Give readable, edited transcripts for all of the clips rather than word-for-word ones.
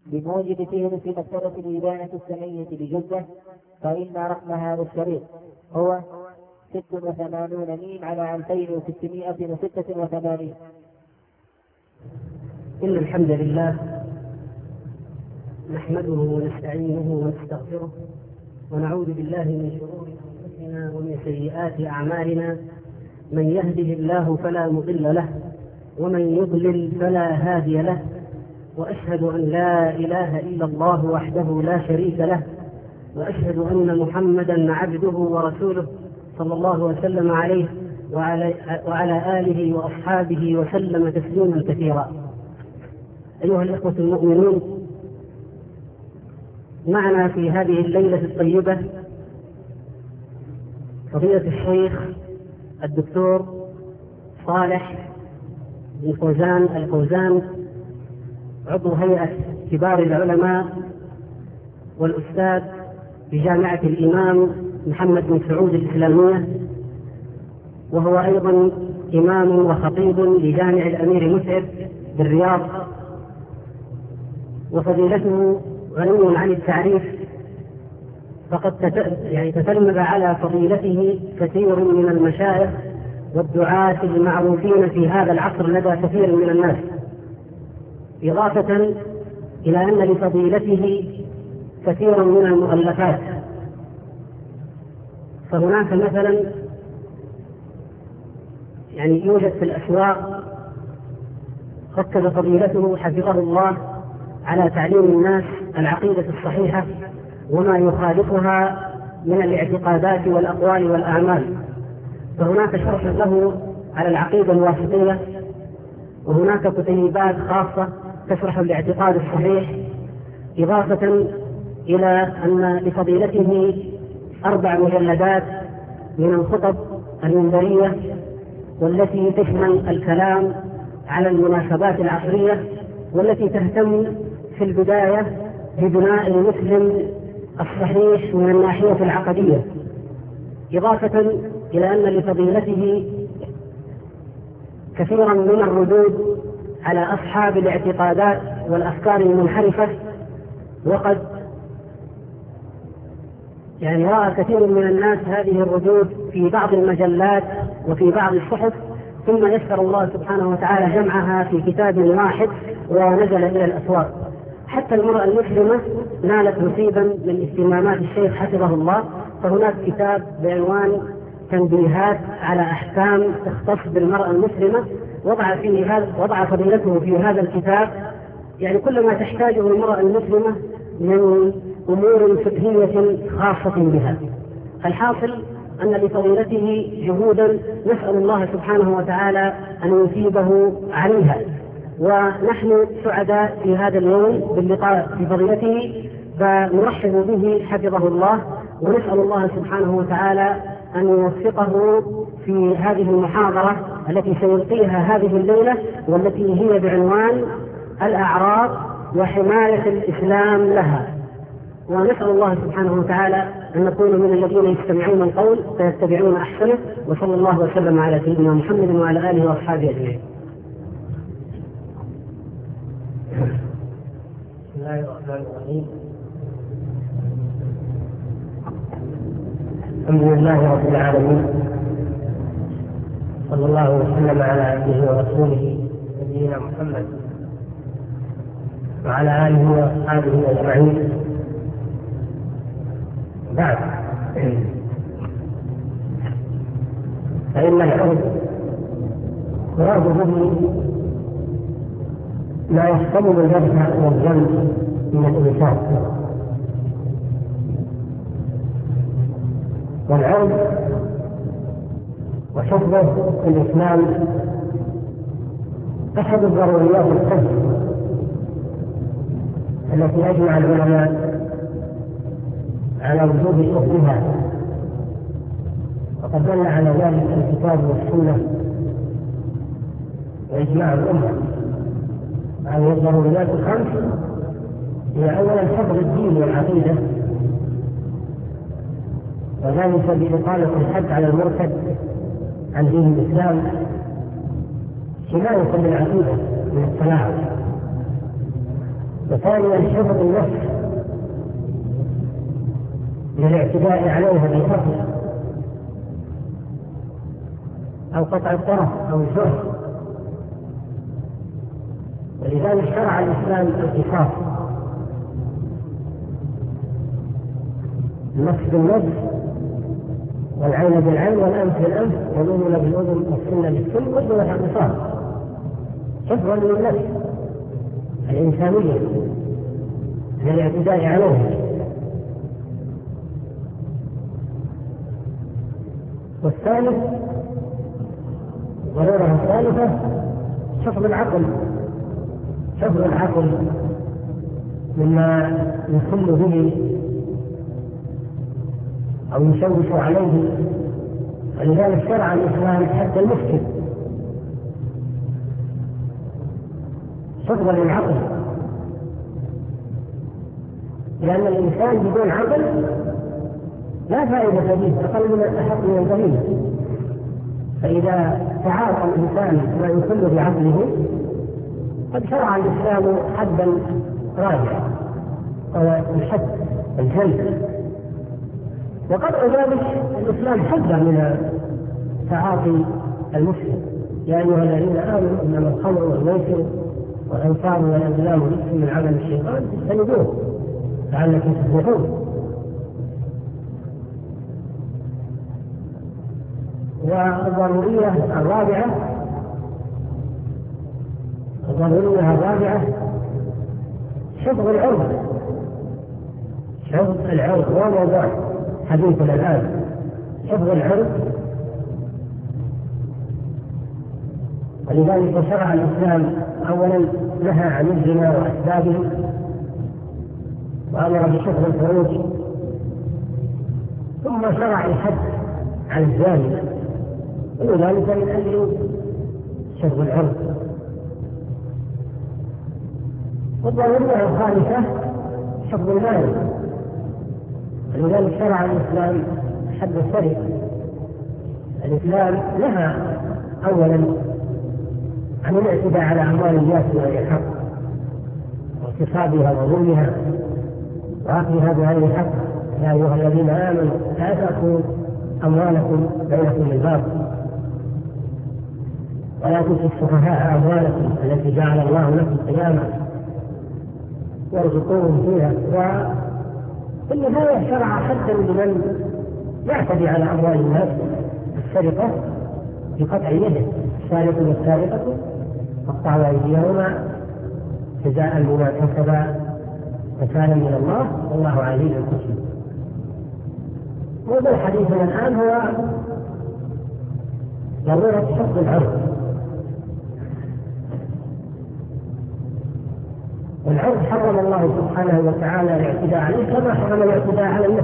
بموجب فهم في مكتبة الإذاعة السمعية بجدة، فإن رقم هذا الشريط هو 86 ميم على 2686. إن الحمد لله نحمده ونستعينه ونستغفره ونعوذ بالله من شرور أنفسنا ومن سيئات أعمالنا، من يهده الله فلا مضل له ومن يضلل فلا هادي له، وأشهد أن لا إله إلا الله وحده لا شريك له، وأشهد أن محمدا عبده ورسوله صلى الله وسلم عليه وعلى آله وأصحابه وسلم تسليما كثيرا. أيها الإخوة المؤمنون، معنا في هذه الليلة الطيبة فضيلة الشيخ الدكتور صالح بن فوزان الفوزان، عضو هيئة كبار العلماء والأستاذ بجامعة الإمام محمد بن سعود الإسلامية، وهو أيضا إمام وخطيب لجامع الأمير مسعد بالرياض، وفضيلته غني عن التعريف، فقد تتلمذ على فضيلته كثير من المشايخ والدعاة المعروفين في هذا العصر لدى كثير من الناس، إضافة إلى أن لفضيلته كثير من المؤلفات. فهناك مثلا يوجد في الأسواق ركز فضيلته حفظه الله على تعليم الناس العقيدة الصحيحة وما يخالفها من الاعتقادات والأقوال والأعمال. فهناك شرح له على العقيدة الواسطية، وهناك كتيبات خاصة تشرح الاعتقاد الصحيح، إضافة إلى أن لفضيلته 4 مجلدات من الخطب المنبرية والتي تشمل الكلام على المناسبات العصرية، والتي تهتم في البداية ببناء المسلم الصحيح من الناحية العقدية، إضافة إلى أن لفضيلته كثيرا من الردود على أصحاب الاعتقادات والأفكار المنحرفة، وقد رأى كثير من الناس هذه الردود في بعض المجلات وفي بعض الصحف، ثم يسر الله سبحانه وتعالى جمعها في كتاب واحد ونزل إلى الأسواق، حتى المرأة المسلمة نالت نصيبا من اهتمامات الشيخ حفظه الله. فهناك كتاب بعنوان تنبيهات على أحكام تختص بالمرأة المسلمة، وضع فضيلته في هذا الكتاب كل ما تحتاجه المرأة المسلمة من أمور فقهية خاصة بها. الحاصل أن لفضيلته جهودا نسأل الله سبحانه وتعالى أن يثيبه عليها، ونحن سعداء في هذا اليوم باللقاء بفضيلته، فنرحب به حفظه الله، ونسأل الله سبحانه وتعالى أن يوفقه في هذه المحاضرة التي سيلقيها هذه الليلة، والتي هي بعنوان الأعراض وحماية الإسلام لها. ونسأل الله سبحانه وتعالى أن نكون من الذين يستمعون القول فيتبعون أحسنه، وصلى الله وسلم على سيدنا محمد وعلى آله وأصحابه أجمعين. بسم الله الرحمن الرحيم. الحمد لله رب العالمين، صلى الله وسلم على عبده ورسوله نبينا محمد وعلى آله وأصحابه أجمعين. بعد، فإن العرض يراد به ما يحتمل الجرح والذنب من الإنسان، والعرض وحفظه في الإسلام أحد الضروريات الخمس التي أجمع العلماء على وجوب حفظها، وقد دل على ذلك الكتاب والسنة وإجماع الأمة. هذه الضروريات الخمس هي أولا حفظ الدين والعقيدة، وذلك بإقامة الحد على المرتد عن دين الإسلام، حماية للعقيدة من التلاعب، وثانيا حفظ النفس من الاعتداء عليها بالقتل أو قطع الطرف أو الجرح. ولذلك شرع الإسلام القصاص، النفس بالنفس والعين بالعين والأنف بالأنف والأذن بالأذن والسن بالسن كلها القصاص حفظا للنفس الإنسانية من الاعتداء عليها. والثالث ضرورة الثالثة حفظ العقل، حفظ العقل مما يخل به أو يشوش عليه. ولذلك شرع الإسلام حتى المسكر حفظا للعقل، لأن الإنسان بدون عقل لا فائدة فيه، أقل من الأحق من البهيمة. فإذا تعاطى الإنسان ما يخل بعقله قد شرع الإسلام حدا راجعا وهو الحد الجلد. وقد ذلك الإسلام حذر من تعاطي المسلم: يا أيها الذين آمنوا إنما الخمر والميسر والأنصاب والأزلام رجس من عمل الشيطان فاجتنبوه لعلكم تفلحون. والضرورية الرابعة حفظ العرض. حفظ العرض هو موضوع حديثنا الآن. حفظ العرض، ولذلك شرع الإسلام أولا نهى عن الزنا وأسبابه، وأمر بحفظ الفروج، ثم شرع الحد عن الزاني، وذلك من أجل حفظ العرض. والضرورية الخامسة حفظ المال، ولذلك شرع الإسلام حد السرقة. الإسلام نهى أولا عن الاعتداء على أموال الناس بغير حق واغتصابها وظلمها وأخذها بغير حق. يا أيها الذين آمنوا لا تأكلوا أموالكم بينكم بالباطل ولا تؤتوا السفهاء أموالكم التي جعل الله لكم قياما وارزقوهم فيها. وفي النهاية شرع حدا لمن يعتدي على أموال الناس بالسرقة بقطع يده: السارق والسارقة فاقطعوا أيديهما جزاء بما كسبا نكالا من الله والله عزيز حكيم. موضوع حديثنا الآن هو ضرورة حفظ العرض. والعرض حرم الله سبحانه وتعالى الاعتداء عليه كما حرم الاعتداء على النفس.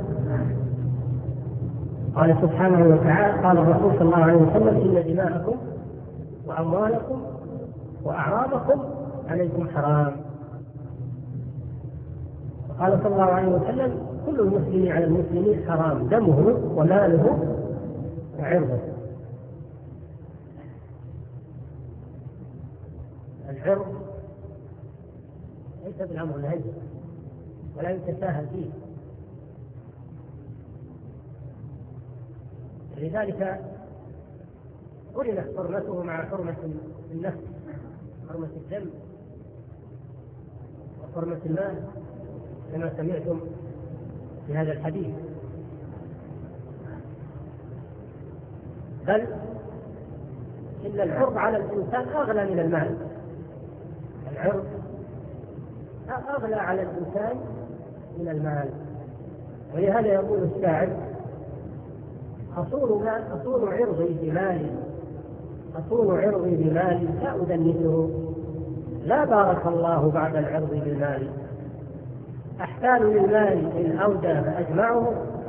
قال سبحانه وتعالى: قال الرسول صلى الله عليه وسلم: إن دماءكم وأموالكم وأعراضكم عليكم حرام. وقال صلى الله عليه وسلم: كل المسلم على المسلمين حرام دمه وماله وعرضه. العرض ليس بالأمر الهين ولا يتساهل فيه، لذلك قرنت حرمته مع حرمة النفس، حرمة الدم وحرمة المال كما سمعتم في هذا الحديث. بل إن العرض على الإنسان أغلى من المال. العرض أغلى على الإنسان من المال. ولهذا يقول الشاعر: أصون عرضي بمالي لا أدنسه، لا بارك الله بعد العرض بالمال. أحتال للمال إن أودى فأجمعه،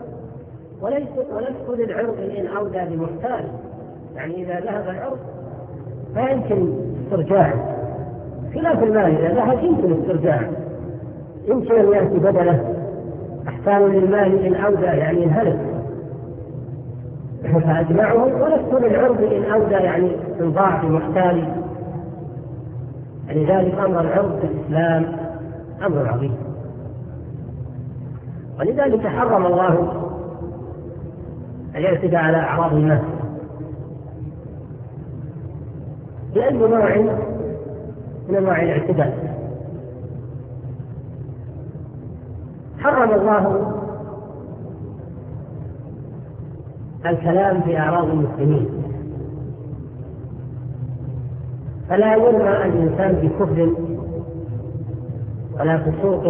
ولست للعرض إن أودى بمحتال. يعني إذا ذهب العرض فيمكن استرجاعه، خلاف المال إذا ذهب يمكن استرجاعه، يمكن أن يأتي بدله. أحتال للمال إن أودى يعني الهلك فأجمعه، ولست للعرض إن أودى يعني من ضعف محتال. لذلك أمر العرض في الإسلام أمر عظيم. ولذلك حرم الله الاعتداء على أعراض الناس بأي نوع من أنواع الاعتداء. حرم الله الكلام في أعراض المسلمين، فلا يرمى الإنسان بكفر ولا فسوق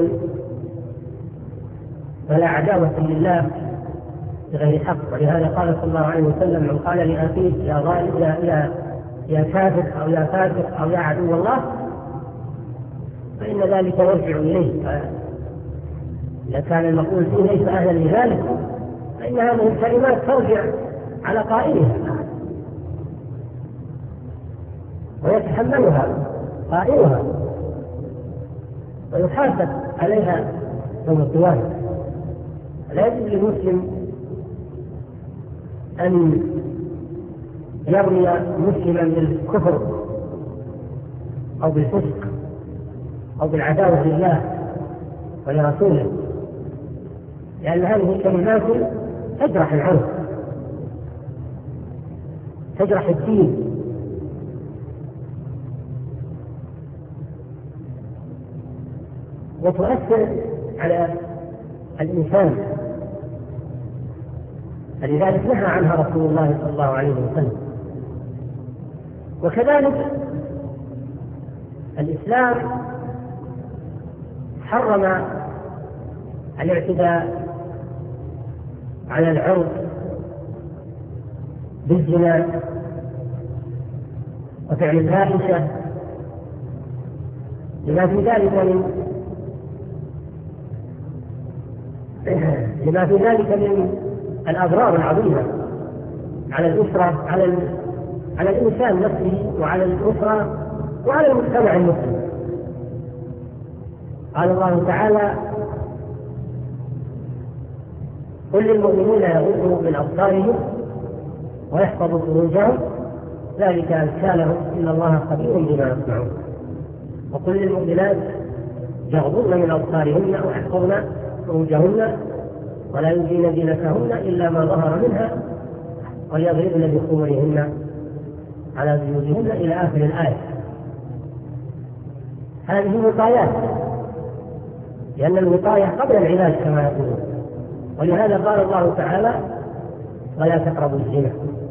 ولا عداوة لله بغير حق. ولهذا قال صلى الله عليه وسلم: من قال لأخيه يا ظالم يا كافر أو يا فاسق أو يا عدو الله فإن ذلك يرجع إليه. إذا كان المقول فيه ليس أهلا لذلك فإن هذه الكلمات ترجع على قائلها ويتحملها قائلها ويحاسب عليها يوم القيامة. لا يجوز للمسلم أن يرمي مسلما بالكفر أو بالفسق أو بالعداوة لله ولرسوله، لأن هذه الكلمات تجرح العرف، تجرح الدين، وتؤثر على الإنسان. فلذلك نهى عنها رسول الله صلى الله عليه وسلم. وكذلك الإسلام حرم الاعتداء على العرض بالزنا وفعل الفاحشة لما في ذلك من الأضرار العظيمة على الأسرة، على الإنسان نفسه وعلى الأسرة وعلى المجتمع المسلم. قال الله تعالى: قل للمؤمنين يغضوا من أبصارهم ويحفظوا فروجهم ذلك أزكى لهم إن الله خبير بما يصنعون. وقل للمؤمنات يغضضن من أبصارهن ويحفظن فروجهن ولا يبدين زينتهن إلا ما ظهر منها وليضربن بخمرهن على جيوبهن إلى آخر الآية. هذه وقايات، لأن الوقاية قبل العلاج كما يقولون. ولهذا قال الله تعالى: ولا تقربوا الزنا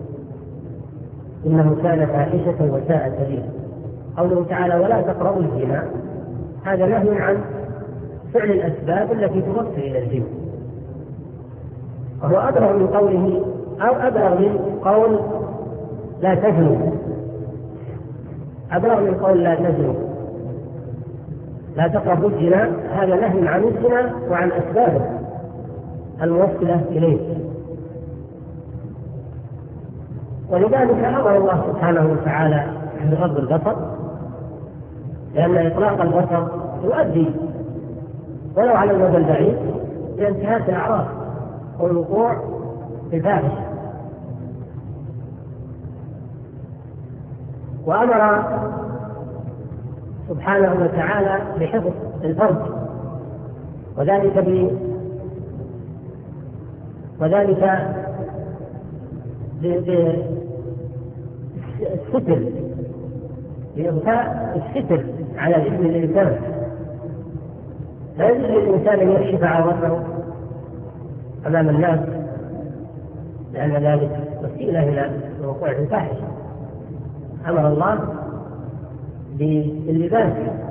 إنه كان فاحشة وساء سبيلا. قوله تعالى: ولا تقربوا الزنا، هذا نهي عن فعل الأسباب التي توصل إلى الزنا، وهو أبلغ من قوله أو أبلغ من قول لا تزنوا، أبلغ من قول لا تزنوا. لا تقربوا الزنا هذا نهي عن الزنا وعن أسبابه الموصلة إليه. ولذلك أمر الله سبحانه وتعالى بغض البصر، لأن إطلاق البصر يؤدي ولو على المدى البعيد إلى انتهاك الأعراض والوقوع في الفاحشة. وأمر سبحانه وتعالى بحفظ الفرج، وذلك بالستر، بإغفاء الستر على جسم الإنسان. لا يجوز للإنسان أن يكشف عورته أمام الناس، لأن ذلك وسيلة إلى الوقوع في الفاحشة. أمر الله باللباس: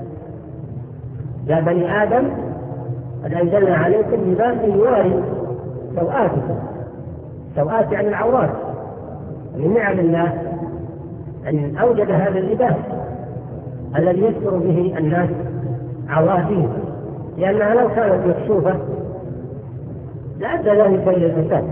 يا بني آدم قد أنزلنا عليكم لباسا يواري سوآتكم. سوآت يعني العورات. من نعم الله أن أوجد هذا اللباس الذي يستر به الناس عوراتهم، لأنها لو كانت مكشوفة لأدى ذلك إلى الفساد.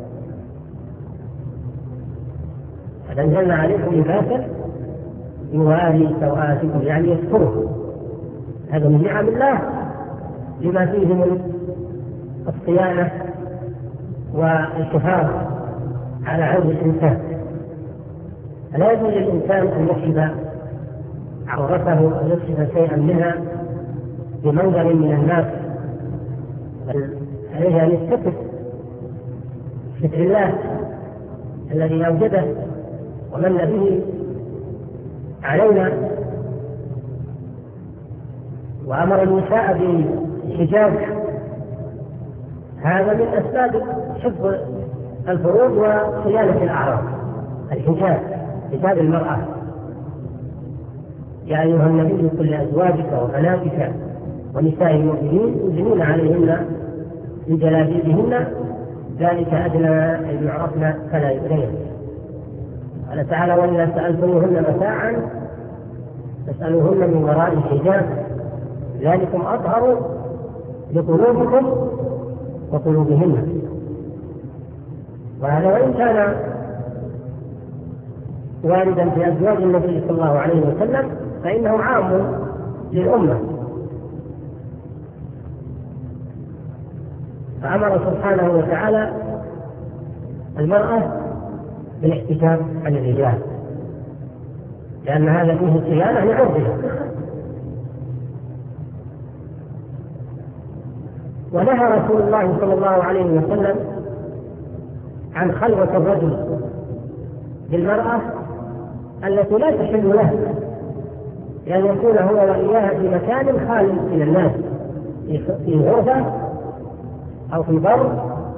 قد أنزلنا عليكم لباسا يواري سوآتكم يعني يستره. هذا من نعم الله لما فيه من الصيانة والحفاظ على عرض الإنسان. فلا يجوز للإنسان أن يكشف عورته أو يكشف شيئا منها بمنظر من الناس، عليه أن يستتر ستر الله الذي أوجده ومن به علينا، وأمر النساء بالحجاب. هذا من أسباب حفظ الفروج وصيانة الأعراض، الحجاب، حجاب المرأة. يا أيها النبي قل لأزواجك وبناتك ونساء المؤمنين يدنين عليهن من جلابيبهن ذلك أدنى أن يعرفن فلا يؤذين. قال تعالى: وإذا سألتموهن متاعا فاسألوهن من وراء الحجاب ذلكم أطهر لقلوبكم وقلوبهن. وهذا وإن كان واردا في أزواج النبي صلى الله عليه وسلم فإنه عام للأمة. فأمر سبحانه وتعالى المرأة بالاحتجاب عن الرجال، لأن هذا فيه صيانة لعرضها. ونهى رسول الله صلى الله عليه وسلم عن خلوة الرجل بالمرأة التي لا تحل له، لأن يكون هو وإياها في مكان خالي من الناس، في غرفة أو في بر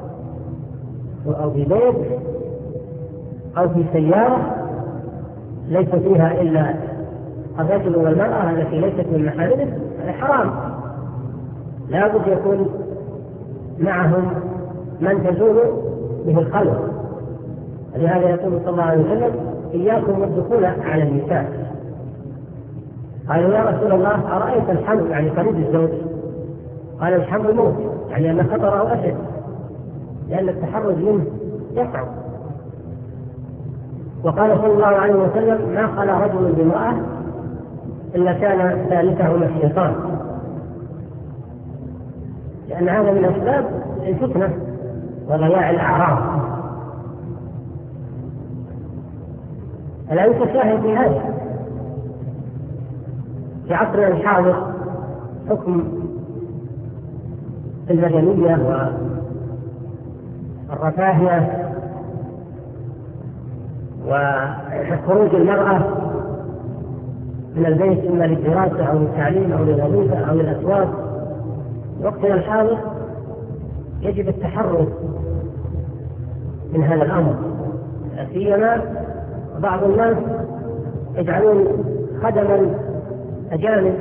أو في بيت أو في سيارة ليس فيها إلا الرجل والمرأة التي ليست من محارمه، حرام. لا بد يكون معهم من تزول به الخلوة. لهذا يقول صلى الله عليه وسلم: إياكم والدخول على النساء. قالوا: يا رسول الله أرأيت الحمل، يعني قريب الزوج؟ قال: الحمل موت، يعني أن خطره أشد، لأن التحرز منه يصعب. وقال صلى الله عليه وسلم: ما خلا رجل بامرأة إلا كان ثالثهما الشيطان، لأن هذا من أسباب الفتنة وضياع الأعراض. ألا يتشاهد في هذا في عصرنا الحاضر حكم المدنية والرفاهية وخروج المرأة من البيت إما للدراسة أو للتعليم أو للوظيفة أو للأسواق. وقتنا الحاضر يجب التحرز من هذا الأمر، سيما بعض الناس يجعلون خدما أجانب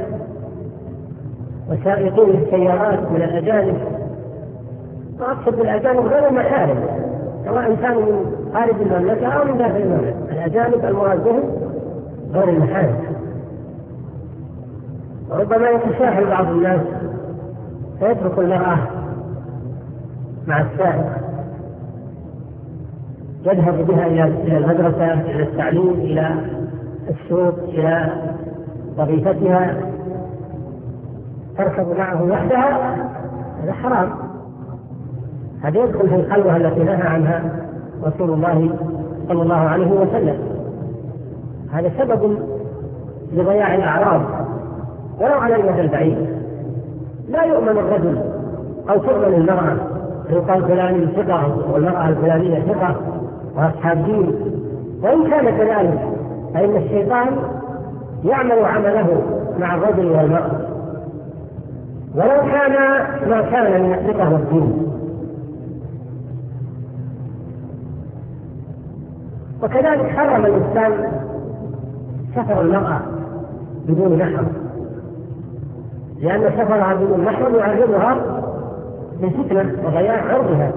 وسائقين السيارات من الأجانب، وأقصد بالأجانب غير المحارم، سواء كانوا من خارج المملكة أو من داخل المملكة. الأجانب المراد بهم غير المحارم. وربما يتساهل بعض الناس فيترك المرأة مع السائق، يذهب بها إلى المدرسة، إلى التعليم، إلى السوق، إلى وظيفتها، تركب معه وحدها. هذا حرام، هذا يدخل في الخلوة التي نهى عنها رسول الله صلى الله عليه وسلم. هذا سبب لضياع الأعراض ولو على المدى البعيد. لا يؤمن الرجل أو تؤمن المرأة، يقال فلان ثقة والمرأة الفلانية ثقة وأصحاب دين، وإن كان كذلك فإن الشيطان يعمل عمله مع الرجل والمرأة ولو كان ما كان من الثقة والدين. وكذلك حرم الإسلام سفر المرأة بدون محرم، لأن سفرها بدون محرم يعرضها للفتنة وضياع عرضها.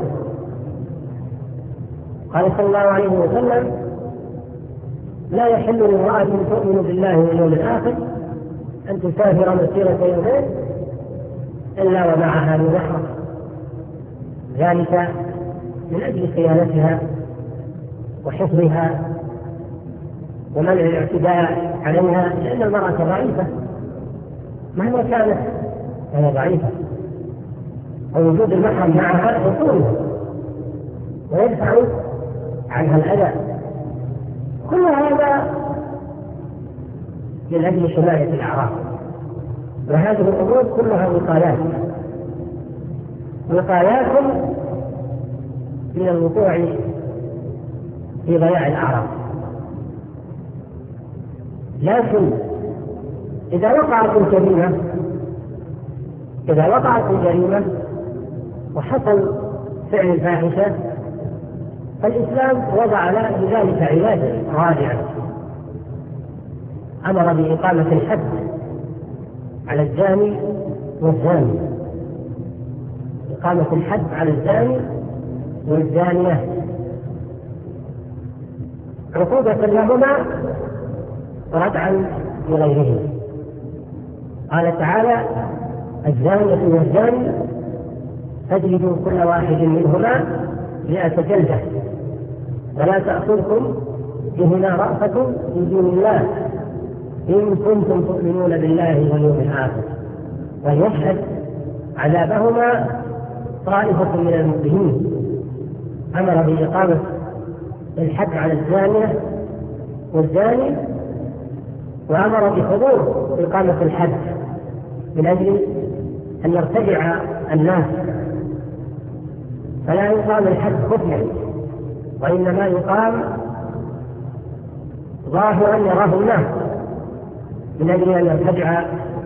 قال صلى الله عليه وسلم: لا يحل لامرأة تؤمن بالله واليوم الآخر أن تسافر مسيرة يومين إلا ومعها ذو محرم، ذلك من أجل صيانتها وحفظها ومنع الاعتداء عليها، لأن المرأة ضعيفة مهما كانت فهي ضعيفة، ووجود المحرم معها يصونها ويدفع عنها الأذى. كل هذا من أجل حماية الأعراض. وهذه الأمور كلها وقايات من الوقوع في ضياع الأعراض. لكن إذا وقعت الجريمة وحصل فعل الفاحشة، فالإسلام وضع لذلك علاجا رادعا، أمر بإقامة الحد على الزاني والزاني، إقامة الحد على الزاني والزانية عقوبة لهما وردعا لغيرهما. قال تعالى: الزانية والزاني فاجلدوا كل واحد منهما 100 جلدة ولا تأخذكم بهما رأفة في دين الله إن كنتم تؤمنون بالله واليوم الآخر وليشهد عذابهما طائفة من المؤمنين. أمر بإقامة الحد على الزانية والزاني، وأمر بحضور إقامة الحد من أجل أن يرتجع الناس، فلا يقام الحد خفيا وإنما يقام ظاهرا يراه الناس من أجل أن يرتجع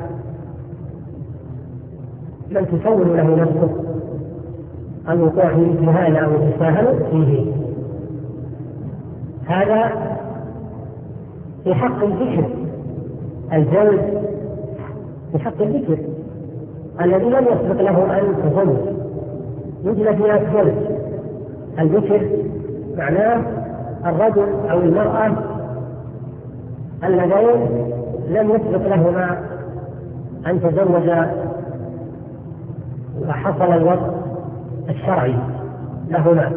من تسول له نفسه الوقوع في مثل هذا أو يتساهل فيه. هذا في حق الذكر الجلد، في حق الذكر الذي لم يسبق له أن تزوج يجلد 100 جلد. الذكر معناه الرجل أو المرأة اللذين لم يسبق لهما أن تزوجا وحصل الوضع الشرعي لهما.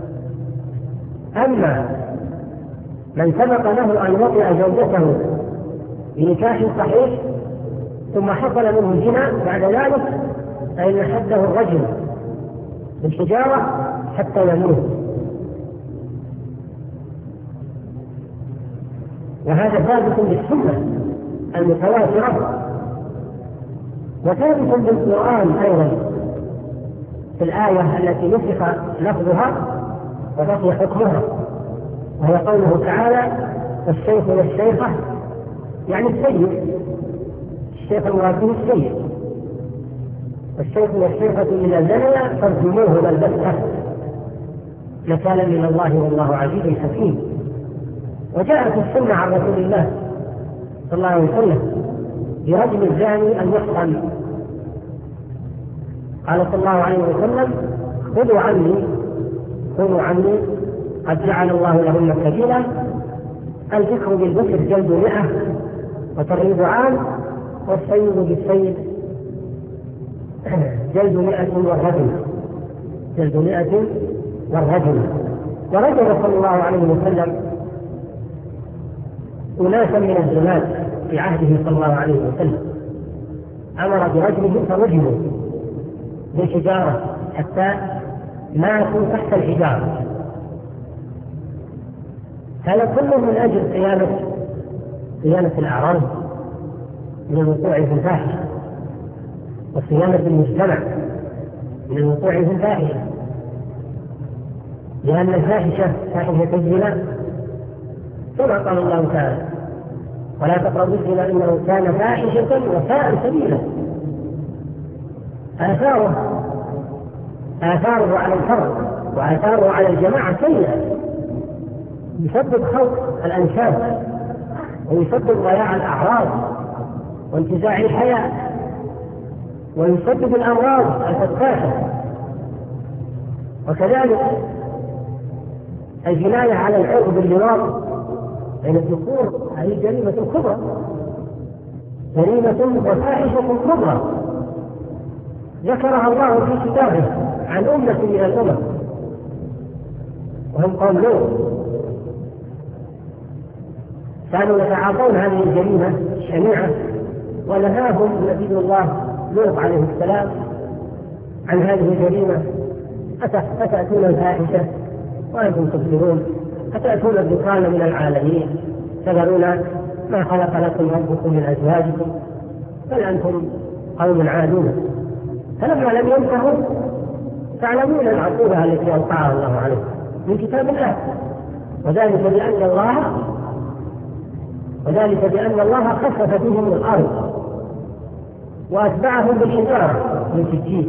أما من سبق له أن وطئ زوجته بنكاح صحيح ثم حصل منه الزنا بعد ذلك، فإن حده الرجل بالحجارة حتى يموت. وهذا ثابت بالسنة المتواترة، وثابت بالقرآن أيضا في الآية التي نسخ لفظها وبقي حكمها، وهي قوله تعالى: الشيخ والشيخة، يعني السيد، الشيخ المراد به السيد، والشيخ والشيخة إذا زنيا فارجموهما البتة نكالا من الله والله عزيز حكيم. وجاءت السنة عن رسول الله صلى الله عليه وسلم برجم الزاني المحصن. قال صلى الله عليه وسلم: خذوا عني قد جعل الله لهن سبيلا، الذكر بالذكر جلد 100 وتغريب عام، والسيد بالسيد جلد 100 والرجل. ورجل صلى الله عليه وسلم أناسا من الزنات في عهده صلى الله عليه وسلم، أمر برجمهم فرجموا بالحجارة حتى ماتوا تحت الحجارة. هذا كله من أجل صيانة الأعراض من الوقوع في الفاحشة، وصيانة المجتمع من الوقوع في الفاحشة، لأن الفاحشة فاحشة الزنا كما قال الله تعالى: ولا تقربوا الزنا إنه كان فاحشة وساء سبيلا. آثاره على الفرد وآثاره على الجماعة سيئة، يسبب خلق الأنساب ويسبب ضياع الأعراض وانتزاع الحياة ويسبب الأمراض الفتاكة. وكذلك الجناية على العرض باللواط بين الذكور هذه جريمة كبرى، جريمة وفاحشة كبرى ذكرها الله في كتابه عن أمة من الأمم وهم قوم لوط، كانوا يتعاطون هذه الجريمة الشنيعة، ونهاهم نبي الله لوط عليه السلام عن هذه الجريمة. أتأتون الفاحشة وأنتم تبصرون، أتأتون الذكران من العالمين، تذرون ما خلق لكم ربكم من أزواجكم، بل أنتم قوم عادون، فلما لم ينتهوا تعلمون العقوبة التي أوقعها الله عليهم من كتاب الله. وذلك بأن الله خسف بهم الأرض وأتبعهم بالحجارة من سجيل.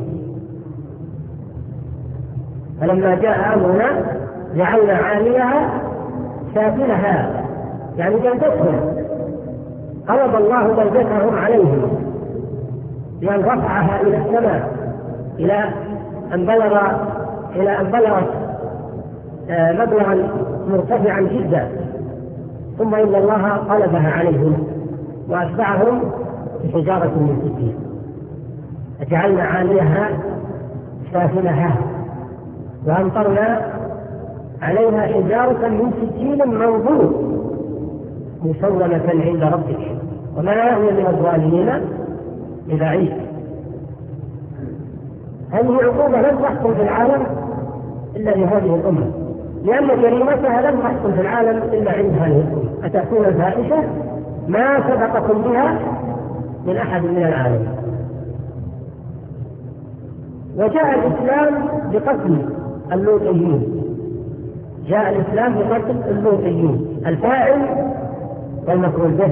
فلما جاء أمرنا جعلنا عاليها سافلها، يعني جلدتهم، قلب الله جلدتهم عليهم بأن رفعها إلى السماء إلى أن بلغت مبلغا مرتفعا جدا، ثم إن الله قلبها عليهم وأتبعهم بحجارة من سجيل. فجعلنا عاليها سافلها وأمطرنا عليها حجارة من سجيل منضود مسومة عند ربك وما هي من الظالمين ببعيد. هذه عقوبة لم تحصل في العالم إلا لهذه الأمة، لأن جريمتها لم تحصل في العالم إلا عند هذه الأمة. أتأتون الفاحشة ما سبقكم بها من أحد من العالم. وجاء الإسلام بقتل اللوطيين، جاء الإسلام بقتل اللوطيين، الفاعل والمفعول به،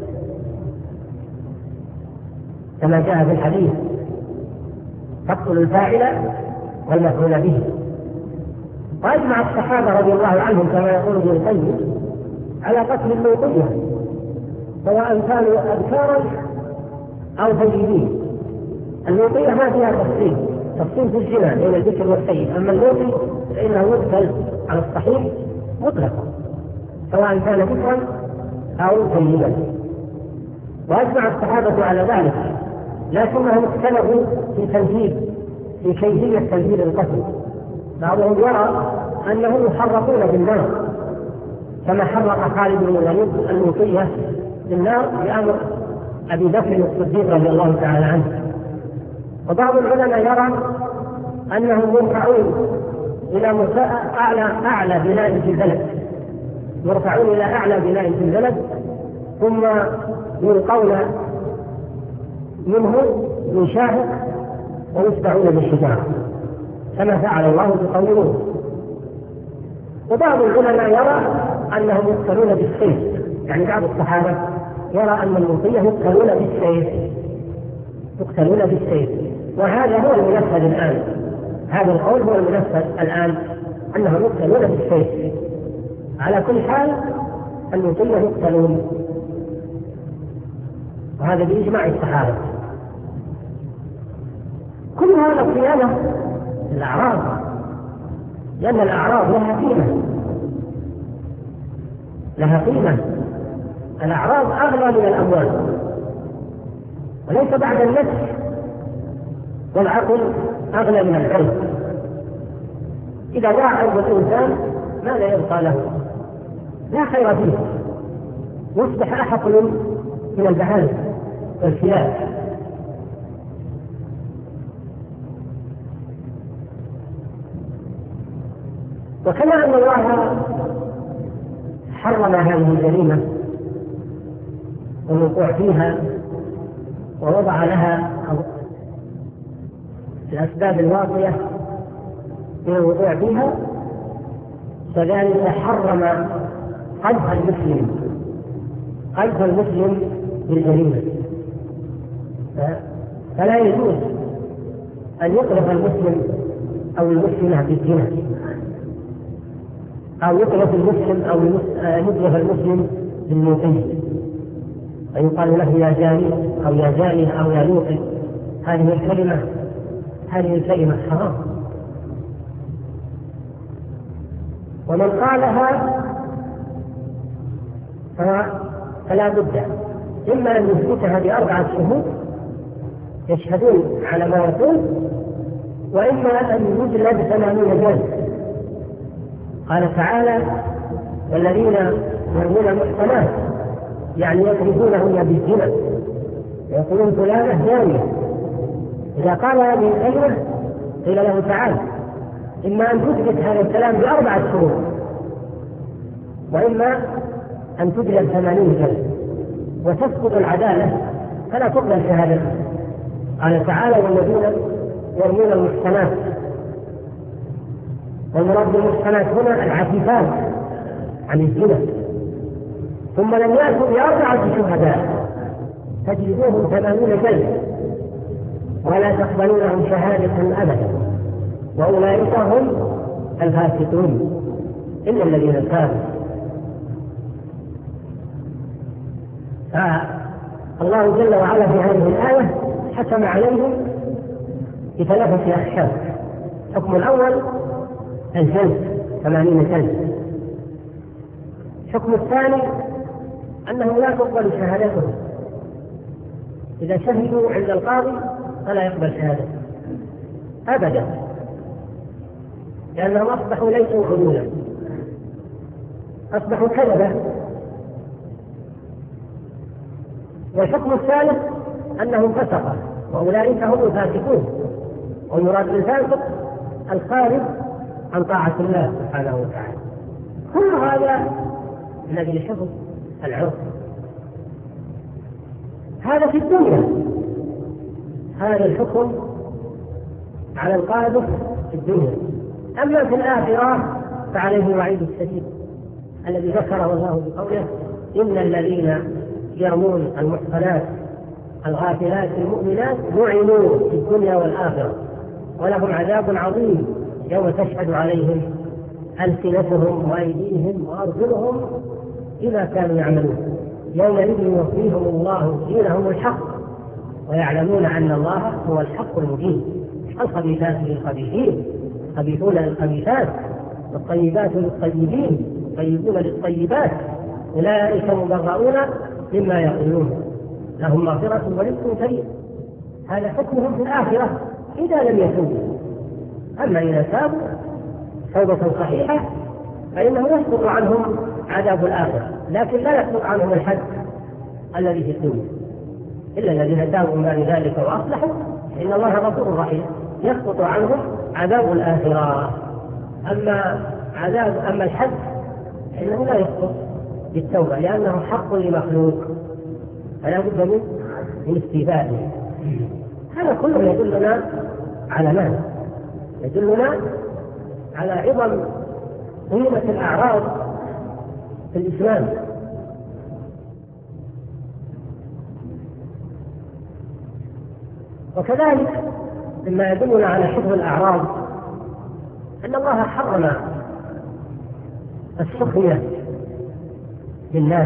كما جاء في الحديث: تقتل الفاعل والمفعول به. وأجمع الصحابة رضي الله عنهم كما يقول ابن القيم على قتل اللوطية، سواء كانوا أذكارا أو طيبين. اللوطية ما فيها تفصيل في الزنا بين الذكر والسيد، أما اللوطي فإنه يقتل على الصحيح مطلقا سواء كان ذكرا أو طيبا. وأجمع الصحابة على ذلك، لكنهم اختلفوا في كيفية تنفيذ القتل. بعضهم يرى أنهم يحرقون بالنار كما حرق خالد بن الوليد اللوطية بالنار بأمر أبي بكر الصديق رضي الله تعالى عنه. وبعض العلماء يرى أنهم يرفعون إلى أعلى بناء في البلد، يرفعون إلى أعلى بناء في البلد ثم يلقون منه من شاهق ويتبعون بالحجارة كما فعل الله بقوم لوط. وبعض العلماء يرى أنهم يقتلون بالسيف، يعني بعض الصحابة يرى أن اللوطية يقتلون بالسيف، وهذا هو المنفذ الآن. هذا القول هو المنفذ الآن، أنهم يقتلون بالسيف. على كل حال اللوطية يقتلون، وهذا بإجماع الصحابة. كل هذا صيانة الأعراض، لأن الأعراض لها قيمة. الأعراض أغلى من الأموال، وليس بعد النفس والعقل أغلى من العلم. إذا ضاع عرض الإنسان ماذا يبقى له؟ لا خير فيه، يصبح أحقل من البهائم والكلاب. وكما أن الله حرم هذه الجريمة والوقوع فيها ووضع لها الأسباب الواقية من الوقوع فيها، فذلك حرم قذف المسلم بالجريمة. فلا يجوز أن يقذف المسلم أو المسلمة بالزنا، أو يقذف المسلم أو يقذف المسلم باللوطية، فيقال له يا جاني أو يا جاني أو يا لوطي. هذه الكلمة حرام، ومن قالها فلا بد إما أن يثبتها ب4 شهود يشهدون على ما يقول، وإما أن يجلد 80 جلد. قال تعالى: والذين يرمون المحصنات، يعني يقذفونهن بالزنا ويقولون فلانة زانية. إذا قال هذه الكلمة قيل له تعالى: إما أن تثبت هذا الكلام ب4 شهود، وإما أن تجلد 80 جلد وتسقط العدالة فلا تقبل شهادته. قال تعالى والذين يرمون المحصنات، والمراد بالمحصنات هنا العفيفات عن الزنا، ثم لم يأتوا ب4 شهداء تجلدوهم 80 جلدة ولا تقبلوا لهم شهادة أبدا وأولئك هم الفاسقون إلا الذين تابوا. فالله جل وعلا في هذه الآية حكم عليهم ب3 أحكام. الحكم الأول الجلد 80 جلدة. الحكم الثاني أنه لا تقبل شهادتهم، إذا شهدوا عند القاضي فلا يقبل شهادته أبدا، لأنهم أصبحوا ليسوا عدولا، أصبحوا كذبة. والحكم الثالث أنهم فسقة وأولئك هم الفاسقون، والمراد بالفاسق الخارج عن طاعة الله سبحانه وتعالى. كل هذا من أجل حفظ العرف. هذا في الدنيا، هذا الحكم على القاذف في الدنيا. أما في الآخرة فعليه الوعيد الشديد الذي ذكره الله بقوله إن الذين يرمون المحصنات الغافلات المؤمنات لعنوا في الدنيا والآخرة ولهم عذاب عظيم يوم تشهد عليهم ألسنتهم وأيديهم وأرجلهم بما كانوا يعملون يومئذ يوفيهم الله دينهم الحق ويعلمون أن الله هو الحق المبين. الخبيثات للخبيثين، الخبيثون للخبيثات، والطيبات للطيبين، الطيبون للطيبات، أولئك مبرؤون مما يقولون لهم مغفرة ورزق كريم. هذا حكمهم في الآخرة إذا لم يتوبوا. أما إذا تابوا توبة صحيحة فإنه يسقط عنهم عذاب الآخرة، لكن لا يسقط عنهم الحد الذي في الدنيا إلا الذين تابوا من بعد ذلك وأصلحوا إن الله غفور رحيم، يسقط عنهم عذاب الآخرة. أما الحد فإنه لا يسقط بالتوبة لأنه حق لمخلوق فلا بد من استيفائه. هذا كله يدلنا على ماذا؟ يدلنا على عظم قيمة الأعراض في الإسلام. وكذلك مما يدلنا على حفظ الأعراض أن الله حرم السخرية للناس.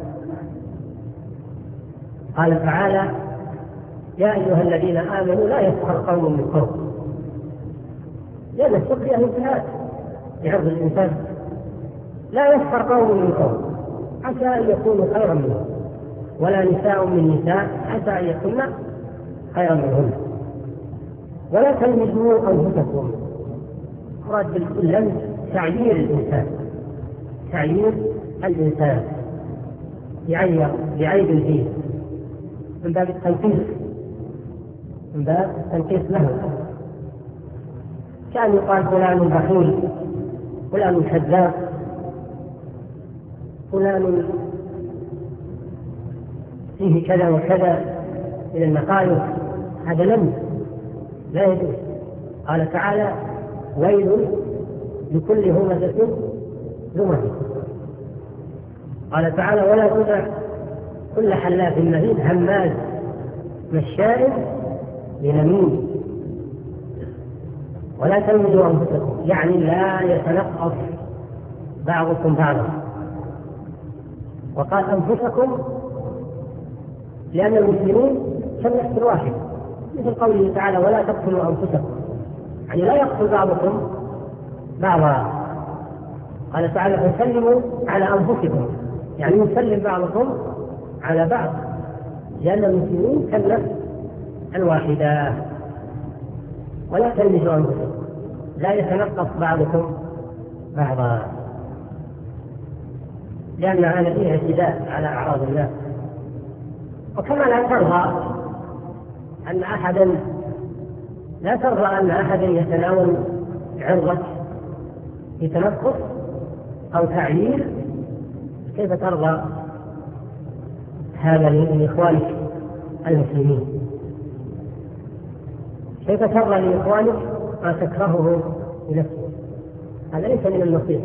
قال تعالى يا أيها الذين آمنوا لا يسخر قوم من قوم، لأن السخرية انتهاك لعرض الإنسان. لا يسخر قوم من قوم عسى أن يكونوا خيرا منهم ولا نساء من نساء عسى أن يكون خيرا منهم ولا تلمزوا أنفسكم. مراد باللمز تعيير الإنسان، تعيير الإنسان بعيب فيه من باب التنقيص، من باب التنقيص له. كان يقال فلان بخيل، فلان كذاب، فلان فيه كذا وكذا من النقائص، هذا لم لا يجوز. قال تعالى ويل لكل همزة لمزة. قال تعالى ولا تطع كل حلاف مهين هماز مشاء بنميم ولا تلمزوا أنفسكم، يعني لا يتنقص بعضكم بعضا. وقال أنفسكم لأن المسلمين كالنفس الواحد، مثل قوله تعالى ولا تقتلوا أنفسكم، يعني لا يقتل بعضكم بعضا. قال تعالى فسلموا على أنفسكم، يعني يسلم بعضكم على بعض، لأن المسلمين كالنفس الواحدة. ولا تلمزوا أنفسكم، لا يتنقص بعضكم بعضا، لأن هذا فيه اعتداء على أعراض الله. وكما لا ترضى أن أحدا يتناول عرضك بتنقص أو تعيير، كيف ترضى هذا من إخوانك المسلمين؟ كيف ترضى لإخوانك ما تكرهه لنفسك؟ هذا ليس من النصيحة.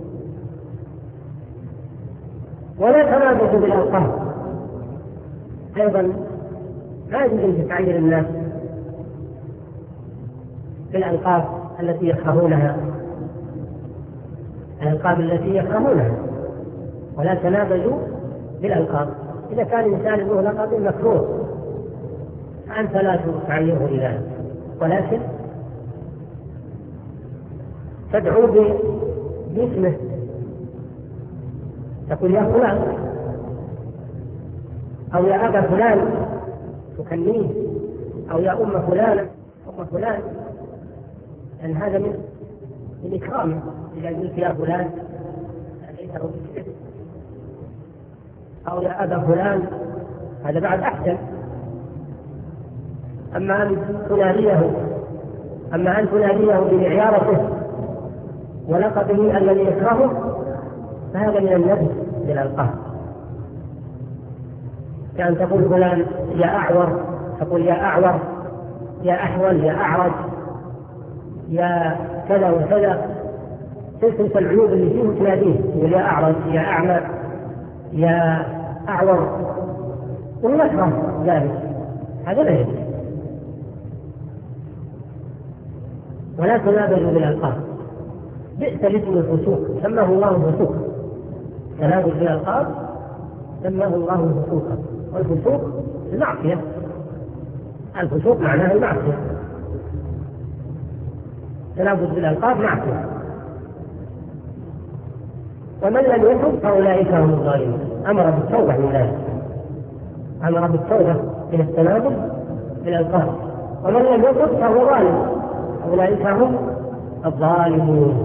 ولا تنابذوا بالألقاب، أيضا لا يجوز أن تعير الناس بالألقاب التي يكرهونها، الألقاب التي يكرهونها. ولا تنابذوا بالألقاب. إذا كان الإنسان له لقب مكروه فأنت لا تعيره بذلك، ولكن تدعو باسمه، تقول يا فلان أو يا أبا فلان تكنيه، أو يا أم فلان أم فلان، لأن هذا من إكرامه. إذا قلت يا فلان ليس هو باسمه، أو يا أبا فلان هذا بعد أحسن. أما أن تناديه بمعيارته ولقبه الذي يكرهه فهذا من النبي بالألقاب. كأن تقول فلان يا أعور، تقول يا أعور، يا أحول، يا أعرج، يا كذا وكذا، تلك العيوب اللي فيه تناديه، تقول يا أعرج، يا أعمى، يا أعور، ويكره ذلك. هذا لا يجوز. ولا تنابذوا بالألقاب، بئس الاسم الفسوق، سماه الله الفسوق. تنابذ بالألقاب سماه الله فسوقا، والفسوق المعصية، الفسوق معناه المعصية، تنابذ بالألقاب معصية. ومن لم يتب فأولئك هم الظالمون. أمر بالتوبة من ذلك، أمر بالتوبة من التنابذ بالألقاب. ومن لم يتب فهو ظالم، أولئك هم الظالمون.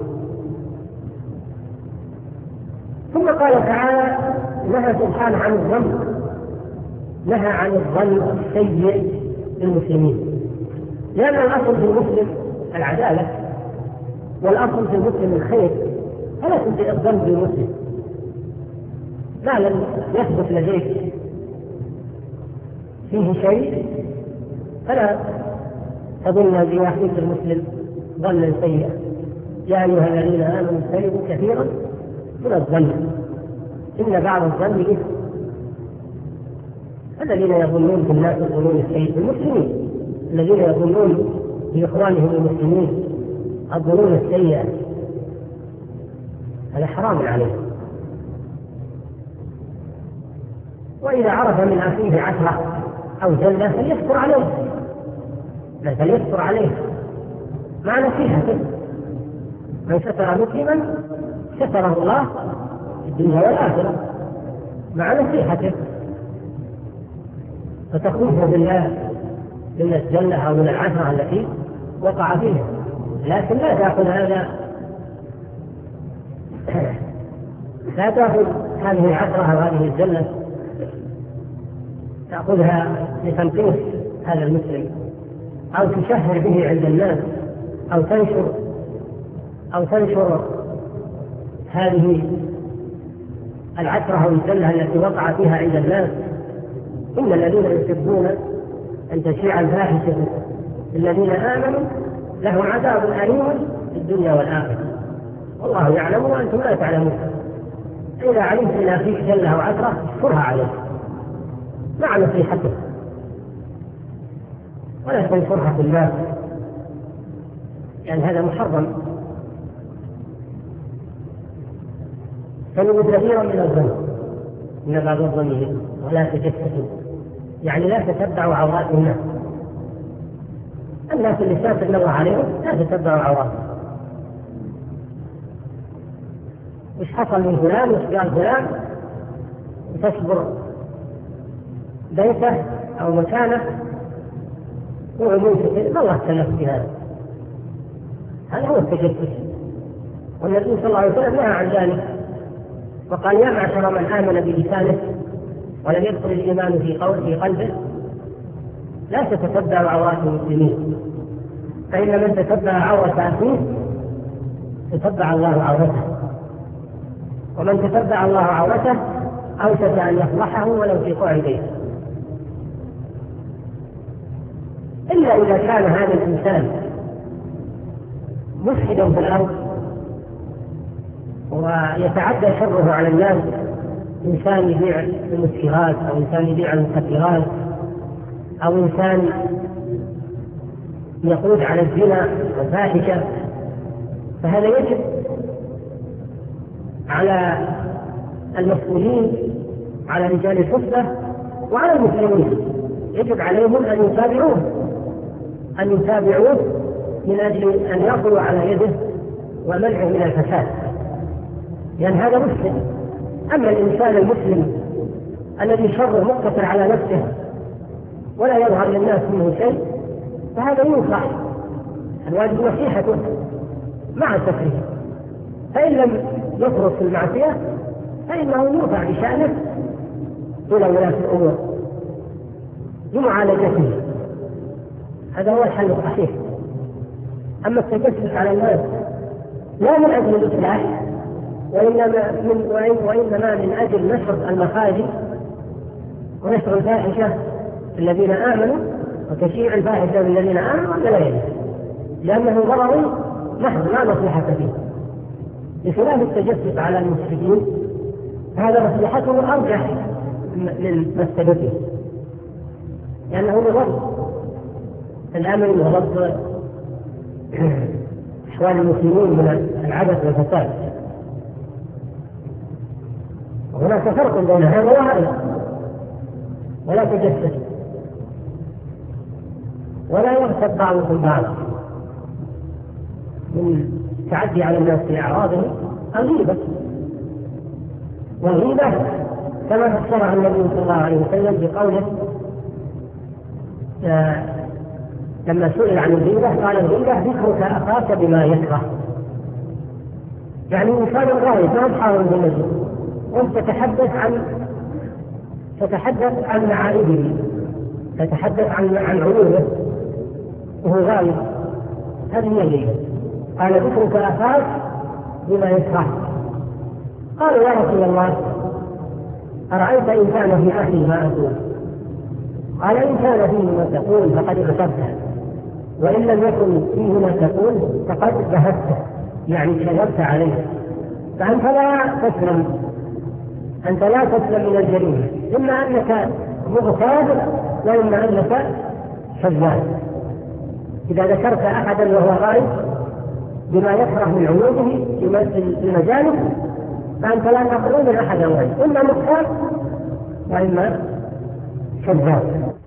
ثم قال تعالى نهى سبحانه عن الظن، نهى عن الظن السيء للمسلمين، لأن الأصل في المسلم العدالة، والأصل في المسلم الخير، فلا تنسى الظن بالمسلم. ما لم يثبت لديك فيه شيء فلا تظن بواحد المسلم ظنا سيئا. يا أيها الذين آمنوا اجتنبوا كثيرا من الظن إن بعض الظن إثم. الذين يظنون بالناس الظنون السيئة، المسلمين الذين يظنون بإخوانهم المسلمين الظنون السيئة، هذا حرام عليه. وإذا عرف من أخيه عثرة أو زلة فليشكر عليه، فليشكر عليه مع نصيحته. من ستر مسلما ستره الله في الدنيا والآخرة مع نصيحته، فتخوفه بالله من الزلة أو من العثرة التي وقع فيها. لكن لا تأخذ هذا، لا تأخذ هذه العثرة أو هذه الزلة تأخذها لتنقيص هذا المسلم، أو تشهر به عند الناس، أو تنشر هذه العثرة أو الزلة التي وقع فيها عند الناس. إن الذين يحبون أن تشيع الفاحشة الذين آمنوا لهم عذاب أليم في الدنيا والآخرة والله يعلم وأنتم لا تعلمون. إذا علمت أن أخيك زلة أو عثرة اشكرها عليه مع نصيحته، ولا تنشرها في الناس، يعني هذا محرم. فنجد كثيرا من الظن إن بعض الظن ولا تجسسوا، يعني لا تتبعوا عورات الناس. الناس اللي سافر الله عليهم لا تتبعوا عوراتهم. وش حصل من فلان وش قال فلان، وتصبر بيته أو مكانه وعموم كثير، ما الله تكلف بهذا. هذا هو التجسس، والنبي صلى الله عليه وسلم نهى عن ذلك وقال يا معشر من آمن بلسانه ولم يدخل الإيمان في قلبه لا تتتبعوا عورات المسلمين، فإن من تتبع عورة أخيه تتبع الله عورته، ومن تتبع الله عورته أوشك أن يفضحه ولو في قعر بيته. إلا إلا إذا كان هذا الإنسان مفسدا في الأرض ويتعدى شره على الناس، إنسان يبيع المسكرات أو إنسان يبيع المخدرات أو إنسان يقود على الزنا والفاحشة، فهذا يجب على المسؤولين، على رجال الحسبة وعلى المسلمين، يجب عليهم أن يتابعوه من أجل أن يقضوا على يده ومنعه من الفساد، لأن هذا مسلم. أما الإنسان المسلم الذي شره مقتصر على نفسه ولا يظهر للناس منه شيء، فهذا ينصح، الواجب نصيحته مع التكريم، فإن لم يفرط في المعصية فإنه يرفع بشأنه إلى ولاة الأمور لمعالجته، هذا هو الحل الصحيح. أما التجسس على الناس لا من أجل الإصلاح وإنما من أجل نشر المخازي ونشر الفاحشة الذين آمنوا وتشيع الفاحشة الذين آمنوا لا يجوز، لأنه ضرر محض لا مصلحة فيه، بخلاف التجسس على المفسدين هذا مصلحته أرجح من مفسدته، لأنه لغض الأمن وغض أحوال المسلمين من العبث والفساد. وهناك فرق بين هذا وهذا، ولا تجسس ولا يغتب بعضكم بعضا من التعدي على الناس في أعراضهم الغيبة، والغيبة كما فسرها النبي صلى الله عليه وسلم بقوله لما سئل عن الغيبة قال الغيبة ذكرك أخاك بما يكره، يعني إنسان غايب ما بحاول بالنجم وانت تتحدث عن معارضه، تتحدث عن عيوبه وهو غايب، هذه هي الغيبة. قال ذكرك أخاك بما يكره، قالوا يا رسول الله أرأيت إن كان في أخي ما أقول؟ قال إن كان فيه ما تقول فقد غتبته، وإن لم يكن فيه ما تقول فقد ذهبته، يعني كذبت عليه، فأنت لا تسلم من الجريمة، إما أنك مغتاب وإما أنك كذاب. إذا ذكرت أحدا وهو غائب بما يكره من عيوبه في المجالس فأنت لا تقول من أحد غائب، إما مغتاب وإما كذاب.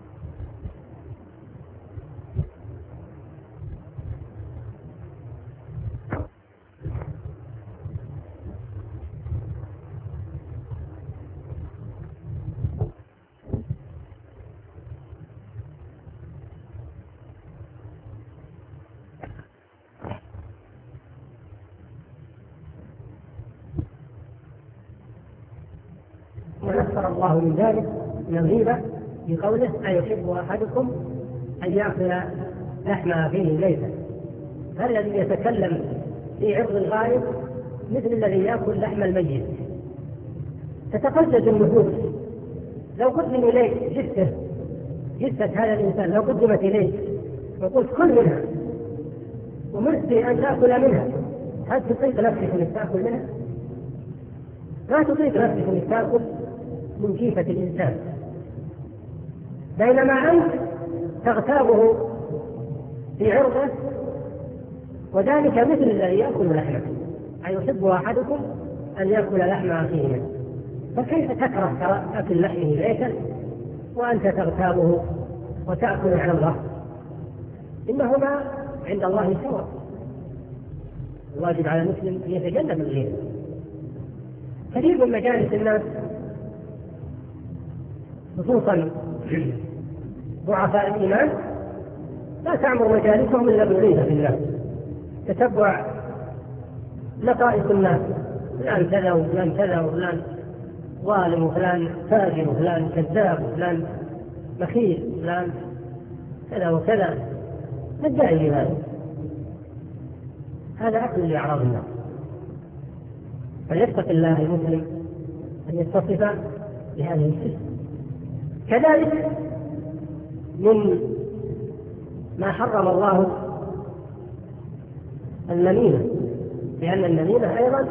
ونذكر الله من ذلك من الغيبة بقوله أيحب أحدكم أن يأكل لحم أخيه ميتا، الذي يتكلم في عرض الغائب مثل الذي يأكل لحم الميت، تتقدس النفوس. لو قدم إليك جثة هذا الإنسان، لو قدمت إليك وقلت كل منها ومرت أن تأكل منها، هل تطيق نفسك أن تأكل منها؟ لا تطيق نفسك أن تأكل من جيفة الإنسان، بينما أنت تغتابه في عرضه، وذلك مثل الذي يأكل لحمه. أيحب أحدكم أن يأكل لحم أخيه منه، فكيف تكره أكل لحمه ميتا وأنت تغتابه وتأكل عرضه؟ إنهما عند الله سواء. الواجب على المسلم أن يتجنب الغيبة. كثير من مجالس الناس خصوصا ضعفاء الإيمان لا تعمر مجالسهم إلا بالغيبة في الناس، تتبع لطائف الناس، فلان كذا وفلان كذا وفلان ظالم وفلان فاجر وفلان كذاب وفلان بخيل وفلان كذا وكذا، ما الداعي لهذا؟ هذا أكل لأعراض الناس. فليتق الله المسلم أن يتصف بهذه الصفة. كذلك من ما حرم الله النميمة، لأن النميمة أيضا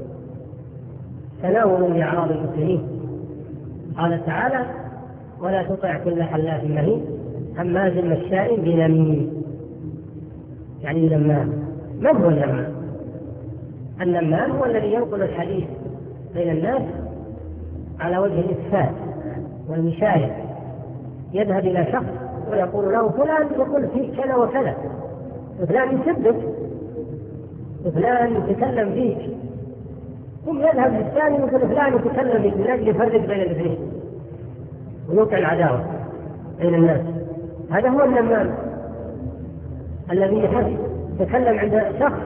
تناول لأعراض المسلمين. قال تعالى: ولا تطع كل حلاف مهين هماز مشاء بنميم، يعني نمام. من هو النمام؟ النمام هو الذي ينقل الحديث بين الناس على وجه الإفساد والمشاية، يذهب إلى شخص ويقول له: فلان يقول فيك كذا وكذا، وفلان يثبت، وفلان يتكلم فيك، ثم يذهب للثاني ويقول فلان يتكلم فيك، من أجل يفرق بين الاثنين ويوقع العداوة بين الناس. هذا هو النمام الذي يتكلم عند شخص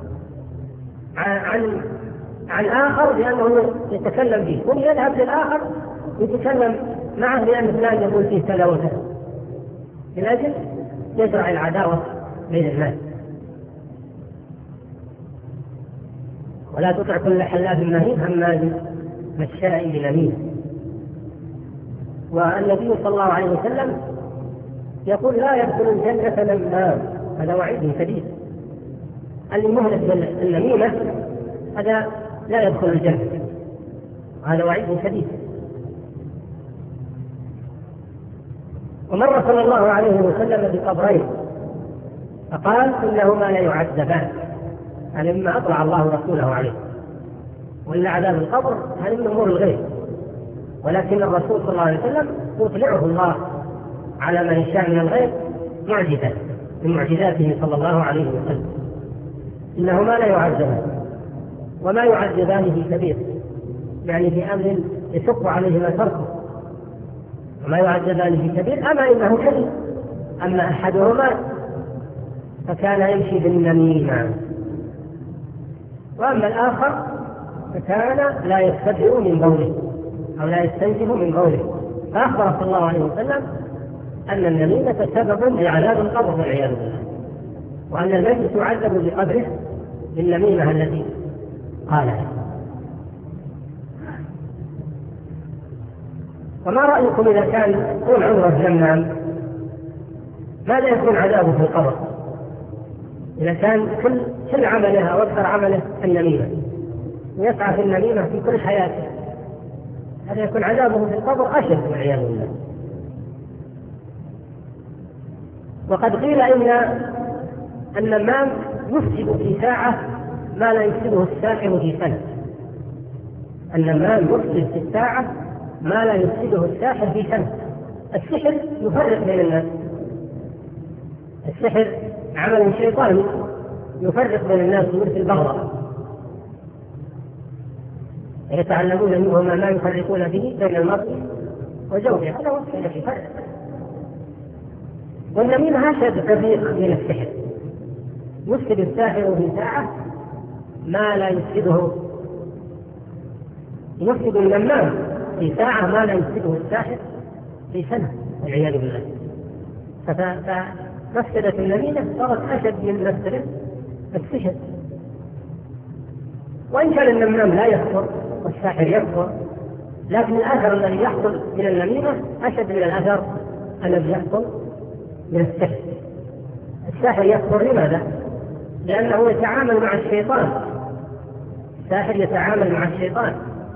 عن آخر لأنه يتكلم فيه، ثم يذهب للآخر يتكلم معه لأن فلان يقول فيه كذا وكذا، من أجل يزرع العداوة بين الناس. ولا تطع كل حلاف مهين هماز مشاء بنميم. والنبي صلى الله عليه وسلم يقول: لا يدخل الجنة نمام. هذا وعيد شديد. اللي مهلك النميمة هذا لا يدخل الجنة، هذا وعيد شديد. ومر صلى الله عليه وسلم بقبرين فقال: إنهما لا يعذبان، يعني مما أطلع الله رسوله عليه، وإلا عذاب القبر هذه من أمور الغيب، ولكن الرسول صلى الله عليه وسلم يطلعه الله على ما يشاء من الغيب معجزة من معجزاته صلى الله عليه وسلم. إنهما لا يعذبان وما يعذبان في كبير، يعني في أمر يشق عليهما تركه، وما يعذبان في كبير. أما إنه كبير، أما أحدهما فكان يمشي بالنميمة، وأما الآخر فكان لا يستبعد من بوله أو لا يستنزف من بوله. فأخبر صلى الله عليه وسلم أن النميمة سبب لعذاب القبر والعياذ بالله، وأن الميت يعذب بقدره بالنميمة التي قالها. وما رأيكم إذا كان طول عمره نمام ماذا يكون عذابه في القبر؟ إذا كان كل عمله أو أكثر عمله النميمة ويسعى في النميمة في كل حياته، هذا يكون عذابه في القبر أشد والعياذ بالله. وقد قيل إن النمام يفسد في ساعة ما لا يفسده الساحر في سنة. النمام يفسد في الساعة ما لا يفسده الساحر في سنة. السحر يفرق بين الناس، السحر عمل شيطاني يفرق بين الناس مثل البغضاء، يتعلمون منهما ما يفرقون به بين المرء وزوجه، هذا هو السحر يفرق. والنميمة أشد كثير من السحر، يفسد الساحر في ساعة ما لا يفسده، يفسد النمام في ساعة ما لا يفسده الساحر في سنة والعياذ بالله. فمفسدة النميمة صارت أشد من مفسدة السحر. وإن كان النمام لا يكفر والساحر يكفر، لكن الأثر الذي يحصل من النميمة أشد من الأثر الذي يحصل من السحر. الساحر يكفر لماذا؟ لأنه يتعامل مع الشيطان، الساحر يتعامل مع الشيطان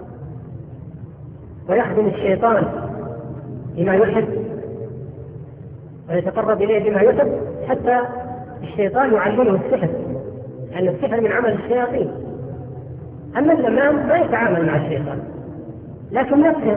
ويخدم الشيطان بما يحب ويتقرب إليه بما يحب، حتى الشيطان يعلمه السحر، لأن السحر من عمل الشياطين. أما النمام ما يتعامل مع الشيطان، لكن نفسه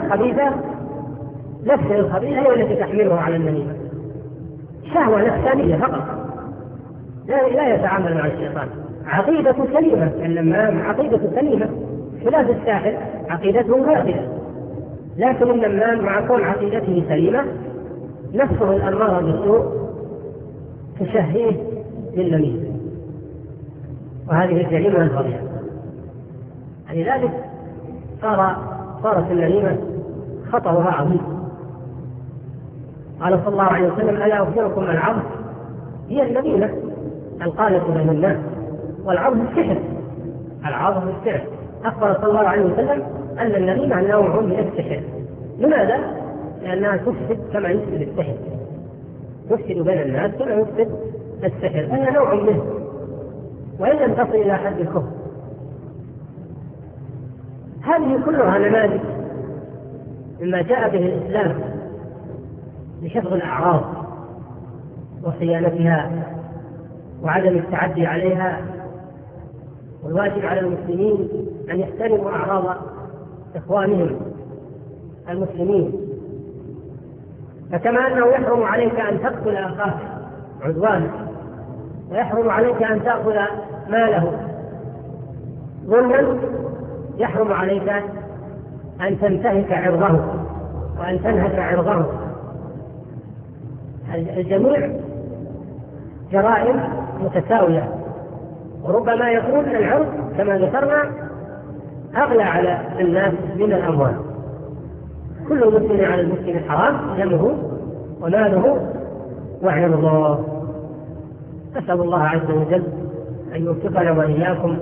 الخبيثة هي التي تحمله على النميمة، شهوة نفسانية فقط، لا يتعامل مع الشيطان. عقيدة سليمة، النمام عقيدة سليمة، خلاف الساحر عقيدته باطلة، لكن النمام مع كون عقيدته سليمة نفسه الأمارة بالسوء تشهيه للنميمة، وهذه الجريمة الفظيعة. لذلك صارت النميمة خطرها عظيم. قال صلى الله عليه وسلم: ألا أخبركم العرض؟ هي النميمة القالة بين الناس، والعرض السحر، العرض السحر. أخبر صلى الله عليه وسلم أن النميمة نوع من السحر. لماذا؟ لأنها تفسد كما يفسد السحر. يفسد بين الناس كما يفسد السحر، فهي نوع منه وإن لم تصل إلى حد الكفر. هذه كلها نماذج مما جاء به الإسلام لحفظ الأعراض وصيانتها وعدم التعدي عليها. والواجب على المسلمين أن يحترموا أعراض إخوانهم المسلمين، فكما أنه يحرم عليك أن تقتل أخاك عدوانا، ويحرم عليك أن تأخذ ماله ظلما، يحرم عليك أن تنتهك عرضه وأن تنهك عرضه. الجميع جرائم متساوية، وربما يكون العرض كما ذكرنا أغلى على الناس من الأموال. كل مسلم على المسلم حرام دمه وماله وعرضه. نسأل الله عز وجل أن يوفقنا وإياكم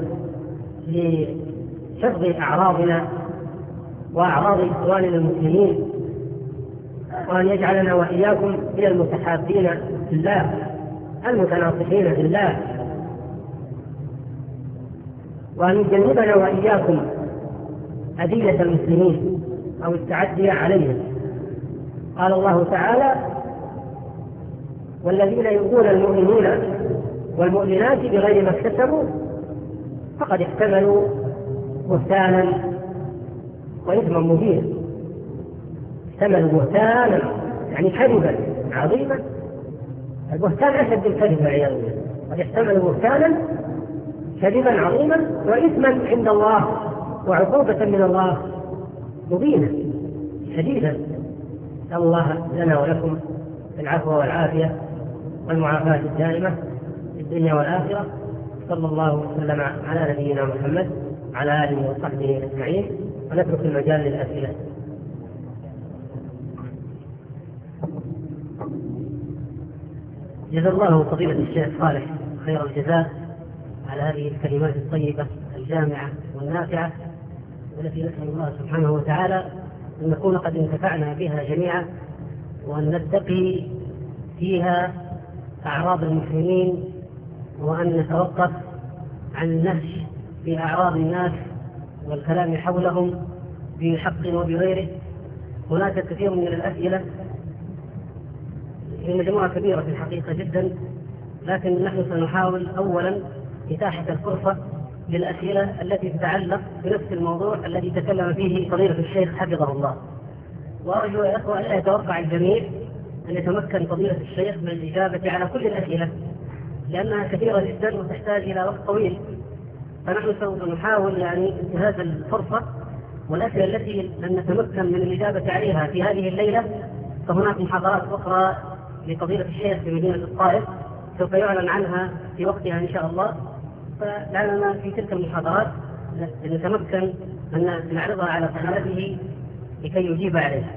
لحفظ أعراضنا وأعراض إخواننا المسلمين، وأن يجعلنا وإياكم من المتحابين في الله المتناصحين في الله، وأن يجنبنا وإياكم أذية المسلمين أو التعدي عليهم. قال الله تعالى: والذين يؤذون المؤمنين والمؤمنات بغير ما اكتسبوا فقد احتملوا بهتانا وإثما مبينا. احتملوا بهتانا يعني كذبا عظيما، البهتان أشد الكذب والعياذ بالله. قد احتملوا بهتانا كذبا عظيما وإثما عند الله وعقوبة من الله مبينة شديدا. نسأل الله لنا ولكم العفو والعافية والمعافاة الدائمة في الدنيا والآخرة. صلى الله وسلم على نبينا محمد على آله وصحبه أجمعين، ونترك المجال للأسئلة. جزا الله فضيلة الشيخ صالح خير الجزاء على هذه الكلمات الطيبة الجامعة والنافعة، والتي نسأل الله سبحانه وتعالى أن نكون قد انتفعنا بها جميعا، وأن نتقي فيها أعراض المسلمين، وأن نتوقف عن النهش في أعراض الناس والكلام حولهم بحق وبغيره. هناك كثير من الأسئلة، هي مجموعة كبيرة في الحقيقة جدا، لكن نحن سنحاول أولا إتاحة الفرصة للأسئلة التي تتعلق بنفس الموضوع الذي تكلم فيه فضيلة الشيخ حفظه الله. وأرجو يا أخوة ألا يتوقع الجميع أن يتمكن فضيلة الشيخ من الإجابة على كل الأسئلة، لأنها كثيرة جدا وتحتاج إلى وقت طويل، فنحن سوف نحاول يعني انتهاز الفرصة. والأسئلة التي لن نتمكن من الإجابة عليها في هذه الليلة فهناك محاضرات أخرى لفضيلة الشيخ في مدينة الطائف سوف يعلن عنها في وقتها إن شاء الله، فلعلنا في تلك المحاضرات نتمكن أن نعرضها على فضيلته لكي يجيب عليها.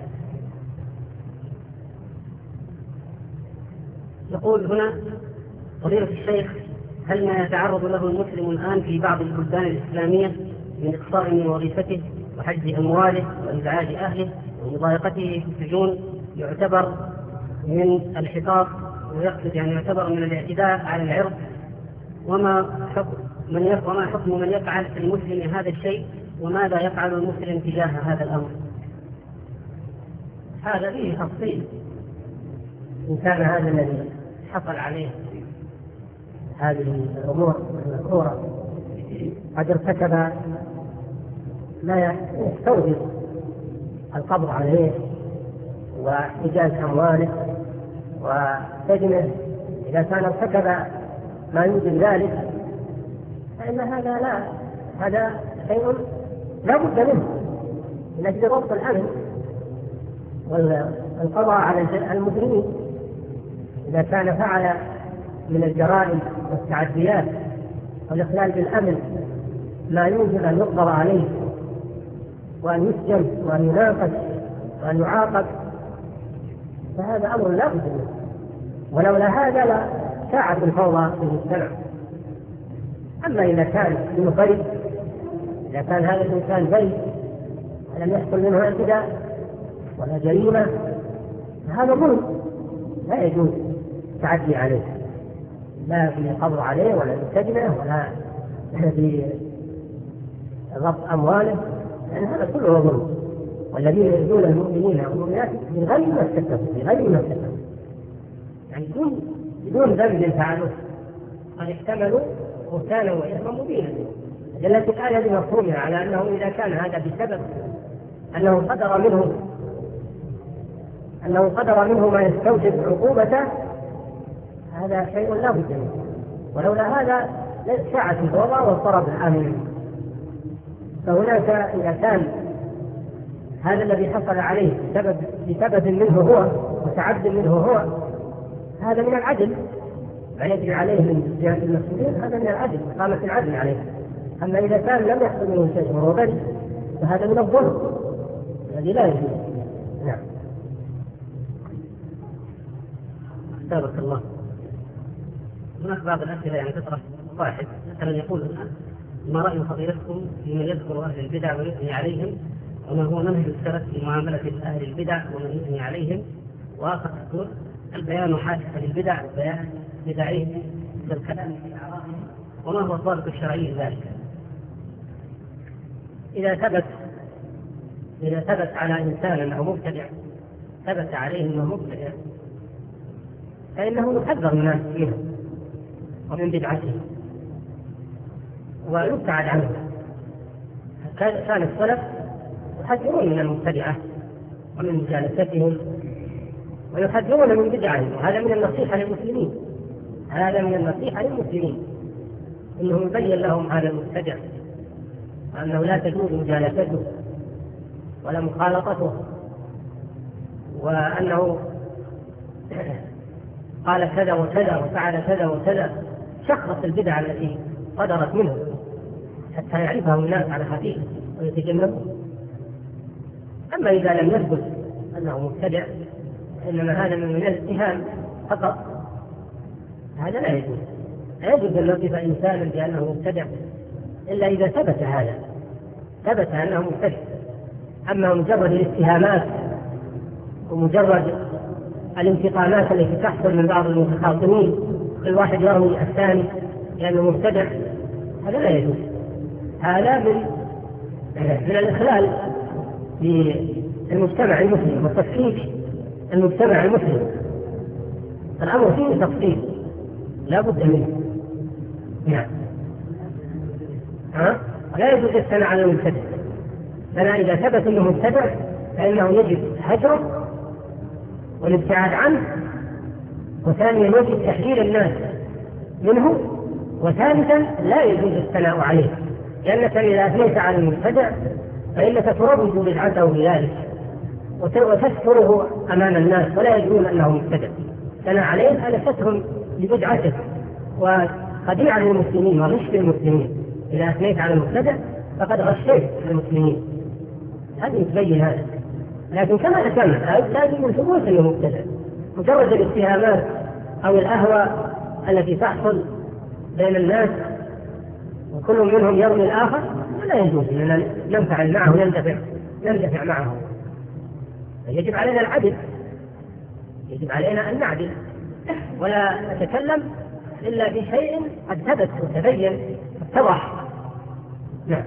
يقول هنا فضيلة الشيخ: هل ما يتعرض له المسلم الآن في بعض البلدان الإسلامية من إقصاء من وظيفته وحجز أمواله وإزعاج أهله ومضايقته في السجون يعتبر من الحفاظ، ويقصد يعني يعتبر من الاعتداء على العرض؟ وما حكم من يفعل المسلم هذا الشيء، وماذا يفعل المسلم تجاه هذا الأمر؟ هذا فيه تفصيل. إن كان هذا الذي حصل عليه هذه الأمور المذكورة قد ارتكب ما يستوجب القبض عليه واحتجاز أمواله وسجنه، إذا كان ارتكب ما يوجب ذلك فإن هذا شيء لا بد منه من أجل ضبط الأمن والقضاء على المجرمين. إذا كان فعل من الجرائم والتعديات والإخلال بالأمن ما يوجب أن يقضى عليه وأن يسجن وأن يناقش وأن يعاقب، فهذا أمر لا بد منه، ولولا هذا لشاعت الفوضى في المجتمع. أما إذا كان منه بريء، إذا كان هذا الإنسان بريء ولم يحصل منه اعتداء ولا جريمة، هذا ظلم لا يجوز التعدي عليه، لا في القبض عليه ولا في السجنه ولا في ضبط امواله، لان هذا كله ظلم. والذين يؤذون المؤمنين والمؤمنات بغير ما اكتسبوا يعني بدون ذنب فعلوه قد احتملوا بهتانا واثما مبينا. دلت الآية بمفهومها على أنه إذا كان هذا بسبب أنه قدر منه ما يستوجب عقوبته، هذا شيء لا بد منه، ولولا هذا لشاعت الفوضى واضطرب الآمنين. فهناك إذا كان هذا الذي حصل عليه بسبب منه هو وتعد منه هو، هذا من العدل، ما يجري عليه من جهة المسؤولين هذا من العدل، قامت العدل عليه. أما إذا كان لم يحصل منه شيء وهو بريء فهذا من الظلم الذي لا يجوز. نعم. بارك الله. هناك بعض الأسئلة يعني تطرح واحد مثلا يقول ما رأي فضيلتكم فيما يذكر أهل البدع ويثني عليهم، وما هو منهج السلف في معاملة أهل البدع ومن يثني عليهم؟ وآخر يقول البيان حادثة للبدع بيان بدعهم بالكلام في أعراضهم، وما هو الضابط الشرعي لذلك؟ إذا ثبت على إنسان أو مبتدع ثبت عليه أنه مبتدع فإنه يحذر الناس منه ومن بدعته ويبتعد عنه. كان السلف يحذرون من المبتدعة ومن مجالستهم ويحذرون من بدعهم، وهذا من النصيحة للمسلمين، إنه يبين لهم هذا المبتدع وأنه لا تجوز مجالسته ولا مخالطته، وأنه قال كذا وكذا وفعل كذا وكذا، شخص البدع التي صدرت منه حتى يعرفها الناس على خفيف ويتجنبه. أما إذا لم يثبت أنه مبتدع إنما هذا من الاتهام فقط، هذا لا يجوز. لا يجوز أن نصف إنسانا بأنه مبتدع إلا إذا ثبت أنه مبتدع. أما مجرد الاتهامات ومجرد الانتقامات التي تحصل من بعض المتخاصمين، كل واحد يرمي الثاني لأنه مبتدع، هذا لا يجوز. هذا من الإخلال بالمجتمع المسلم وتفكيك المجتمع المسلم. الأمر فيه تفصيل لا بد منه. نعم. لا يجوز الثناء على المبتدع، فلا إذا ثبت أنه مبتدع فإنه يجب هجره والابتعاد عنه، وثانيا يجب تحذير الناس منه، وثالثا لا يجوز الثناء عليه، لأنك إذا أثنيت على المبتدع فإنك تروج بدعته بذلك وتستره أمام الناس ولا يدرون أنه مبتدع. الثناء عليه هذا ستر لبدعته وخديعة للمسلمين وغش للمسلمين. إذا أثنيت على المبتدع فقد غشيت المسلمين، هذه تبين هذا. لكن كما ذكرنا لا يجب ثبوت أنه مبتدع، مجرد الاتهامات أو الأهواء التي تحصل بين الناس وكل منهم يرمي الآخر لا يجوز أننا ننفعل معه نندفع معه. يجب علينا العدل، يجب علينا أن نعدل ولا نتكلم إلا بشيء قد ثبت وتبين واتضح. نعم.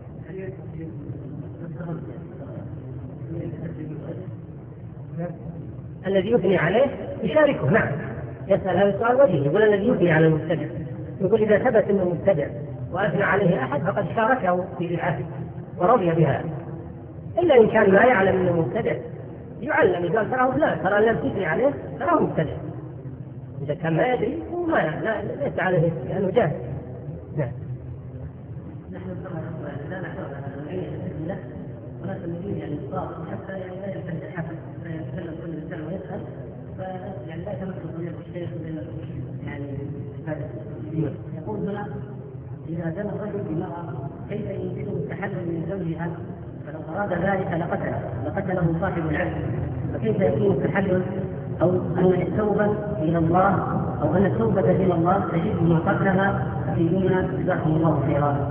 الذي يثني عليه يشاركه. نعم. يسأل هذا السؤال وجهه، يقول الذي يثني على المبتدع، يقول إذا ثبت أنه مبتدع وأثنى عليه أحد فقد شاركه في بدعته ورضي بها، إلا إن كان لا يعلم أنه مبتدع يعلم، يقول تراه فلان، ترى لم تثني عليه تراه مبتدع. إذا كان ما يدري ليس عليه لأنه جاهل. نعم. نحن لا نحرص على الأدلة ولا تنبيه عن الإصرار حتى لا يتحدث يتكلم كل إنسان ويسأل، يعني لا تمثل بين الشيخ وبين يعني يقول هنا إذا زنى الرجل بامرأة كيف يمكنه التحلل من زوجها؟ فلو أراد ذلك لقتله صاحب العلم، فكيف يكون التحلل أو أن التوبة إلى الله أو أن التوبة إلى الله تجد ما قبلها في دنيا جزاكم الله خيرا؟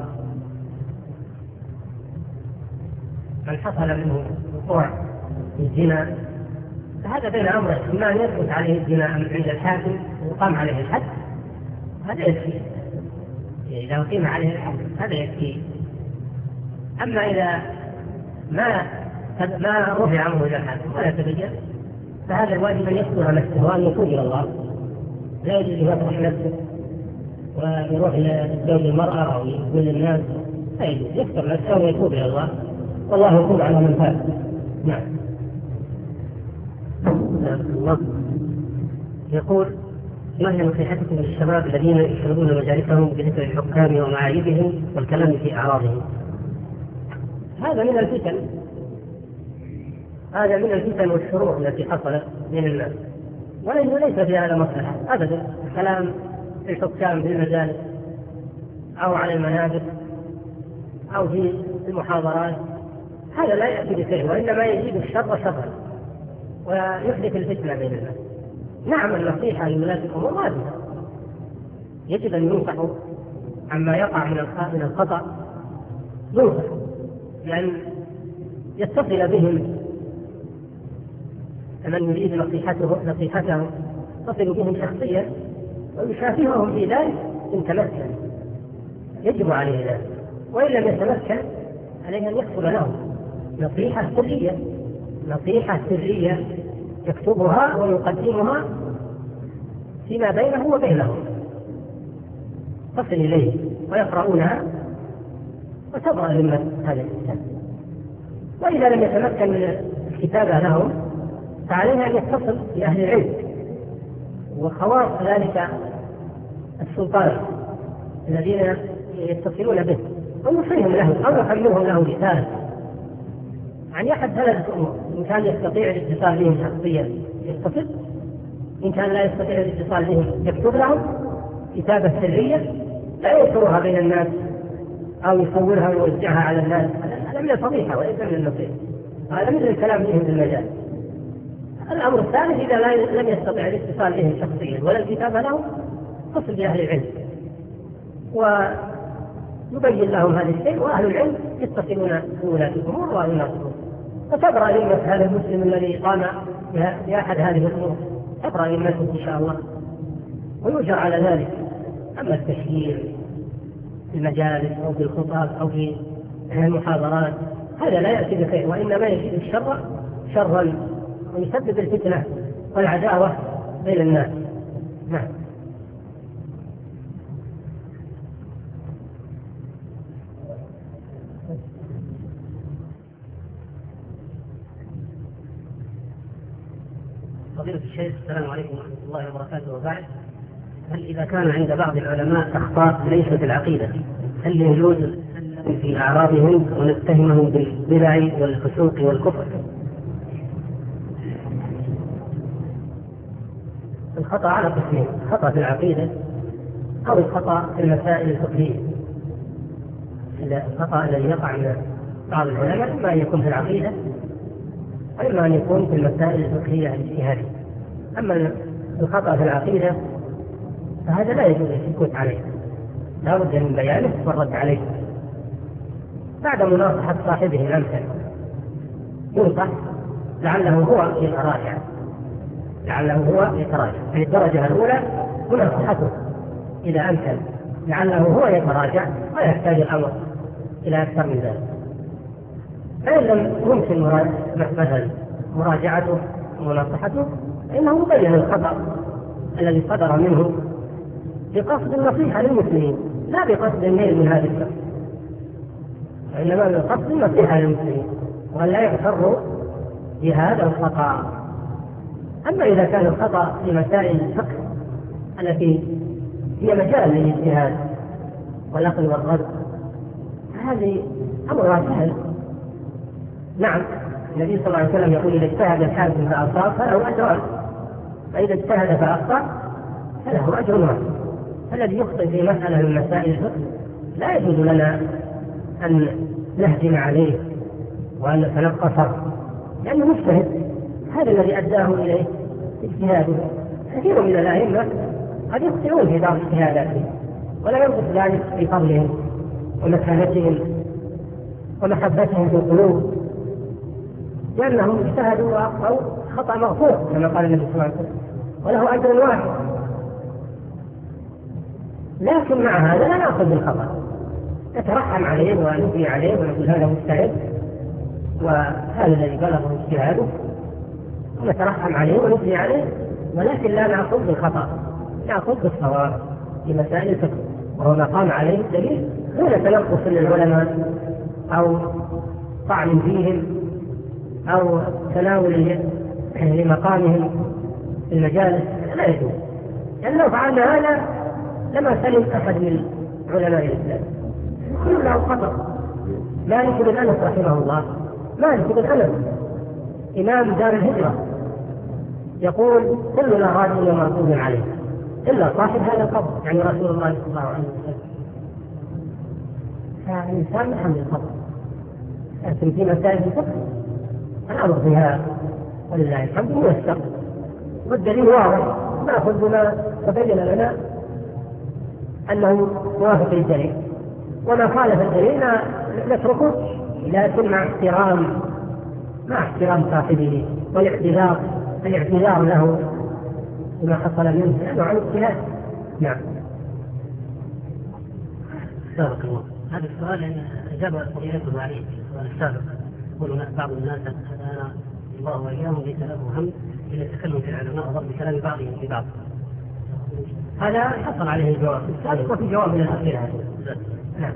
من حصل منه وقوع في الزنا فهذا بين أمر إما أن يثبت عليه الزنا عند الحاكم ويقام عليه الحد، هذا يكفي. إذا أقيم عليه الحد هذا يكفي. أما إذا ما رفع أمره إلى الحاكم ولا تبين، فهذا الواجب أن يستر نفسه وأن يتوب إلى الله، لا يجوز أن يطرح نفسه ويروح لزوج المرأة أو يقول للناس، لا يجوز، يستر نفسه ويتوب إلى الله، والله يتوب على من تاب. نعم. الله يقول: ما هي نصيحتكم للشباب الذين يشغلون مجالسهم بذكر الحكام ومعايبهم والكلام في أعراضهم؟ هذا من الفتن والشرور التي حصلت بين الناس، وليس في هذا مصلحة أبدا. الكلام في الحكام في المجالس أو على المنابر أو في المحاضرات هذا لا يأتي بخير، وإنما يزيد الشر شرا ويحدث الفتنة بين الناس. نعم، النصيحة لولاة الأمور واجبة، يجب أن ينصحوا عما يقع من الخطأ، ينصح لأن يتصل بهم من يريد نصيحته تصل بهم شخصيا ويشافههم في ذلك إن تمكن، يجب عليه ذلك. وإن لم يتمكن عليه أن يكتب لهم نصيحة سرية يكتبها ويقدمها فيما بينه وبينهم، تصل إليه ويقرؤونها وتبرأ ذمة هذا الإنسان. وإذا لم يتمكن من الكتابة لهم فعليه أن يتصل بأهل العلم وخواص ذلك السلطان الذين يتصلون به ويوصيهم له أو يحملهم له رسالة عن أحد ثلاثة أمور: إن كان يستطيع الاتصال بهم شخصيا يتصل، إن كان لا يستطيع الاتصال بهم يكتب لهم كتابة سرية لا ينشرها بين الناس أو يصورها ويوزعها على الناس. هذا من الفضيحة وليس من النصيحة، هذا مثل الكلام بهم في المجال. الأمر الثالث: إذا لم يستطيع الاتصال بهم شخصيا ولا الكتابة لهم اتصل بأهل العلم ويبين لهم هذا الشيء، وأهل العلم يتصلون بولاة الأمور ويناصرون، فتبرأ ذمة هذا المسلم الذي قام بأحد هذه الأمور، تبرأ ذمته إن شاء الله ويجرى على ذلك. أما التشهير في المجالس أو في الخطاب أو في المحاضرات هذا لا يأتي بخير، وإنما يزيد الشر شرا ويسبب الفتنة والعداوة بين الناس. نعم. فضيلة الشيخ، السلام عليكم ورحمة الله وبركاته. وبعد، هل إذا كان عند بعض العلماء أخطاء ليست العقيدة هل يجوز في أعراضهم ونتهمهم بالبدع والفسوق والكفر؟ الخطأ على قسمين: خطأ في العقيدة أو الخطأ في المسائل الفقهية. الخطأ الذي يقع من بعض العلماء إما أن يكون في العقيدة وإما أن يكون في المسائل الفقهية الاجتهادية. أما الخطأ في العقيدة فهذا لا يجوز السكوت عليه، لا بد من بيانه والرد عليه بعد مناصحة صاحبه الأمثل. ينصح لعله هو يتراجع، في الدرجة الأولى مناصحته إذا أمكن، لعله هو يتراجع ويحتاج الأمر إلى أكثر من ذلك. فإن لم يمكن مثلا مراجعته ومناصحته فإنه يبين الخطأ الذي صدر منه بقصد النصيحة للمسلمين لا بقصد النيل من هذا الشخص، وإنما بقصد النصيحة للمسلمين وأن لا يغتروا بهذا الخطأ. أما إذا كان الخطأ في مسائل الفقه التي هي مجال للاجتهاد والأخذ والرد هذه أمرها سهل. نعم، النبي صلى الله عليه وسلم يقول: إذا اجتهد الحاكم فأصاب فله أجران، فإذا اجتهد فأخطأ فله أجر واحد. الذي يخطئ في مسألة من مسائل الفقه لا يجوز لنا أن نهجم عليه وأن نتنقصه لأنه مجتهد، هذا الذي أداه إليه اجتهاده. كثير من الأئمة قد يخطئون في بعض اجتهاداتهم ولا ينقص ذلك في فضلهم ومكانتهم ومحبتهم في القلوب، لأنهم اجتهدوا وأخطأوا الخطأ مغفور كما قال النبي صلى الله عليه وسلم، وله أجر واحد. لكن مع هذا لا نأخذ بالخطأ، نترحم عليه ونثني عليه ونقول هذا مجتهد وهذا الذي بلغه اجتهاده، ونترحم عليه ونثني عليه، ولكن لا نأخذ بالخطأ، نأخذ بالصواب في مسائل الفقه، وهو ما قام عليه الدليل دون تنقص للعلماء أو طعن فيهم أو تناول لمقامهم في المجالس، لا يجوز. لأن لو فعلنا هذا لما سلم أحد من علماء الإسلام، كل له خطأ. مالك بن أنس رحمه الله، مالك بن أنس إمام دار الهجرة يقول كلنا راجع ومردود عليه إلا صاحب هذا القبر، يعني رسول الله صلى الله عليه وسلم. فالإنسان يحمل الخطأ، لكن في مسائل الفقه الأمر فيها ولله الحمد ميسر، والدليل واضح، نأخذ بما تبين لنا أنه موافق للدليل، وما خالف الدليل نتركه، لكن مع احترام صاحبه والاعتذار له بما حصل منه لأنه عن اجتهاد. نعم. بارك الله. هذا السؤال أجاب فضيلته عليه السؤال السابق، يقول بعض الناس أنا الله وإياهم ليس له هم إلا التكلم في العلماء وضرب كلام بعضهم في بعض. هذا حصل عليه الجواب السابق وفي جواب من الأخير هذا. نعم.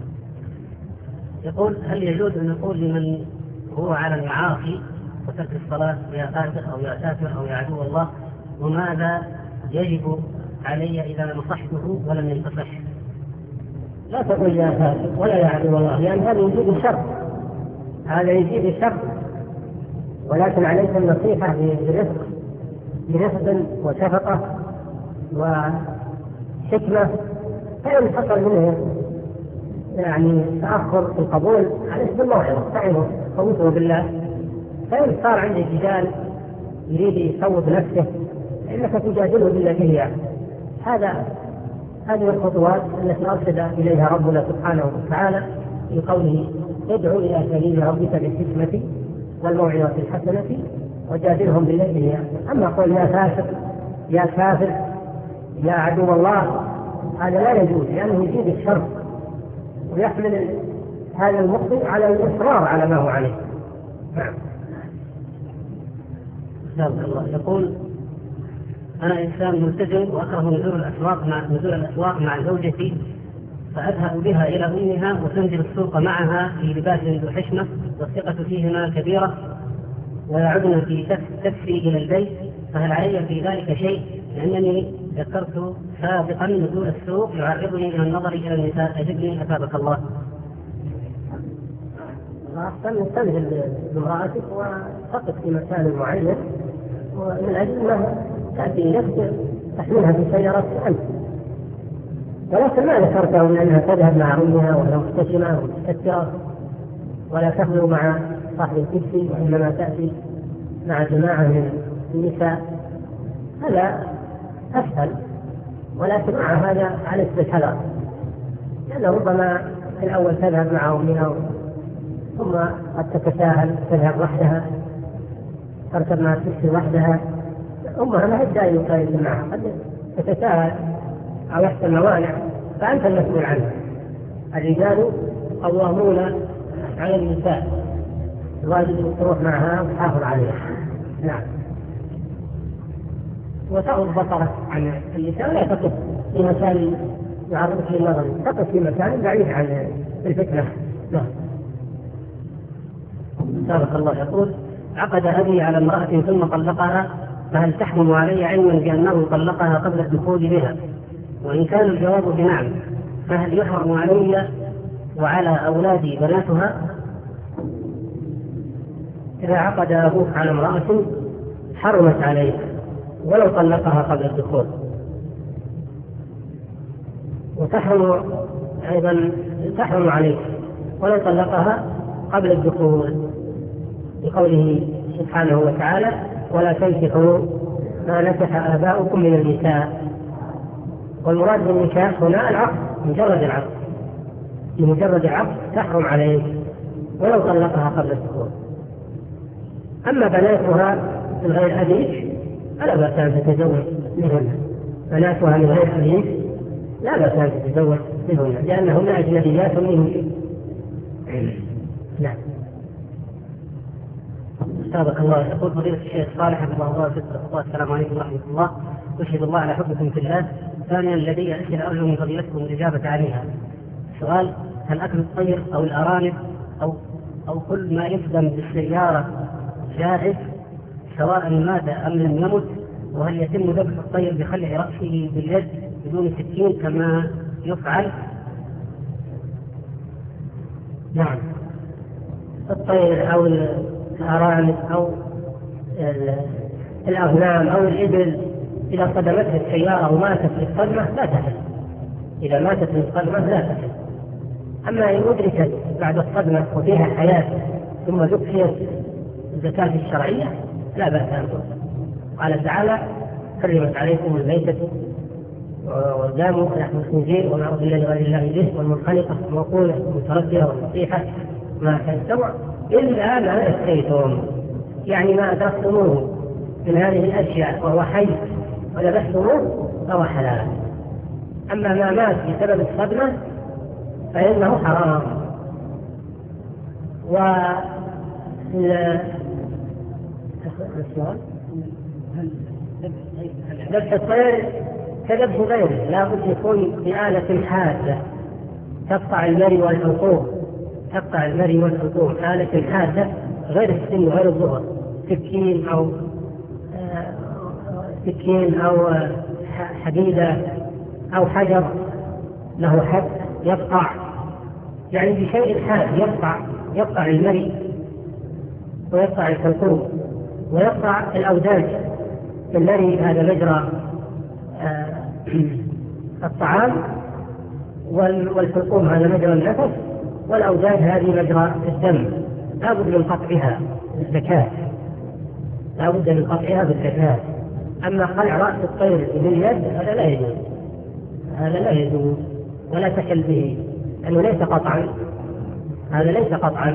يقول هل يجوز أن نقول لمن هو على المعاصي وترك الصلاة يا فاسق أو يا كافر أو يا عدو الله، وماذا يجب علي إذا نصحته ولم ينتصح؟ لا تقول يا فاسق ولا يا عدو الله، لأن هذا يجيب الشر، هذا يجيب الشر، ولكن عليك النصيحة برفق وشفقة وحكمة. فإن حصل منه يعني تأخر في القبول عليك بالموعظة، تعظه خوفه بالله. فإن صار عنده جدال يريد يصوب نفسه فإنك تجادله بالتي هي. هذه الخطوات التي أرشد إليها ربنا سبحانه وتعالى في قوله ادعو إلى سبيل ربك بالحكمة والموعظة الحسنة وجادلهم بالتي هي. أما قول يا فاسق يا كافر يا عدو الله، هذا لا يجوز، لأنه يجيب الشر ويحمل هذا المخطئ على الإصرار على ما هو عليه. نعم. الله يقول أنا إنسان ملتزم وأكره نزول الأسواق مع زوجتي، فأذهب بها إلى أمها وتنزل السوق معها في لباس ذو حشمة والثقة فيهما كبيرة، ويعدن في تكفي إلى البيت، فهل علي في ذلك شيء؟ لأنني ذكرت سابقا نزول السوق يعرضني إلى النظر إلى النساء، أجبني أثابك الله. تنزل بامرأتك وتقف في مكان معين، ومن أجل ما تأتي نفسك تحملها في سيارتك أنت، ولكن ما ذكرته من أنها تذهب مع أمها ولا محتشمة ومستترة ولا تخلو مع صاحب الكرسي، وإنما تأتي مع جماعة من النساء، هذا أسهل. ولكن مع هذا عليك بالحذر، لأنه ربما في الأول تذهب مع أمها ثم قد تتساهل تذهب وحدها، تركب مع الكرسي وحدها، أمها ما هي دائما معها، قد تتساهل أو يحصل موانع، فأنت المسؤول عنها. الرجال قوامون على النساء، الواجب تروح معها وتحافظ عليها. نعم. وتغض بصرك عن النساء، لا تقف في مكان يعرضك للنظر، تقف في مكان بعيد عن الفتنة. نعم. بارك الله. يقول عقد أبي على امرأة ثم طلقها، فهل تحرم علي علما بأنه طلقها قبل الدخول بها؟ وإن كان الجواب بنعم، فهل يحرم علي وعلى أولادي بناتها؟ إذا عقد أبوك على امرأة حرمت عليه ولو طلقها قبل الدخول، وتحرم أيضا تحرم عليك ولو طلقها قبل الدخول، بقوله سبحانه وتعالى ولا تنكحوا ما نكح آباؤكم من النساء. والمراد بالنكاح هنا العقد، مجرد العقد، بمجرد العقد تحرم عليه ولو طلقها قبل الدخول. أما بناتها من غير أبيك فلا بأس أن تتزوج منهن، بناتها من غير أبيك لا بأس أن تتزوج منهن لأنهن أجنبيات منه. نعم. أستاذك الله. يقول فضيلة الشيخ صالح حفظه الله الله السلام عليكم ورحمة الله، أشهد الله على حبكم في الله. ثانيا لدي أسئلة أرجو من فضيلتكم الإجابة عليها. السؤال: هل أكل الطير أو الأرانب أو كل ما يخدم بالسيارة جائز سواء مات أم لم يمت؟ وهل يتم ذبح الطير بخلع رأسه باليد بدون سكين كما يفعل؟ نعم. الطير أو الأرانب أو الأغنام أو الإبل إذا صدمتها السيارة وماتت للصدمة لا تحل. إذا ماتت للصدمة لا تحل. أما إن أدركت بعد الصدمة وفيها حياة ثم ذكرت الزكاة الشرعية لا بأس أن تؤخذ. قال تعالى: حرمت عليكم الميتة والدم ولحم الخنزير وما أهل لغير الله به والمنخنقة والموقوذة والمتردية والنصيحة ما تنسوا إلا ما أتيتم، يعني ما أدركتموه من هذه الأشياء وهو حي ولبستموه فهو حلال. أما ما مات بسبب الصدمة فإنه حرام. ذبح الطير كذبح غيره لا بد يكون بآلة حادة تقطع المري والحلقوم، تقطع المري والحلقوم، آلة حادة غير السن وغير الظهر، سكين أو حديدة أو حجر له حد يقطع، يعني بشيء حاد يقطع المري ويقطع الحلقوم ويقطع الأوداج. المري هذا مجرى الطعام، والحلقوم هذا مجرى النفس، والأوداج هذه مجرى الدم. لا بد من قطعها بالزكاة، لا بد من قطعها بالزكاة. أما قلع رأس الطير باليد هذا لا يجوز، هذا لا يجوز ولا تحل به لأنه ليس قطعا، هذا ليس قطعا،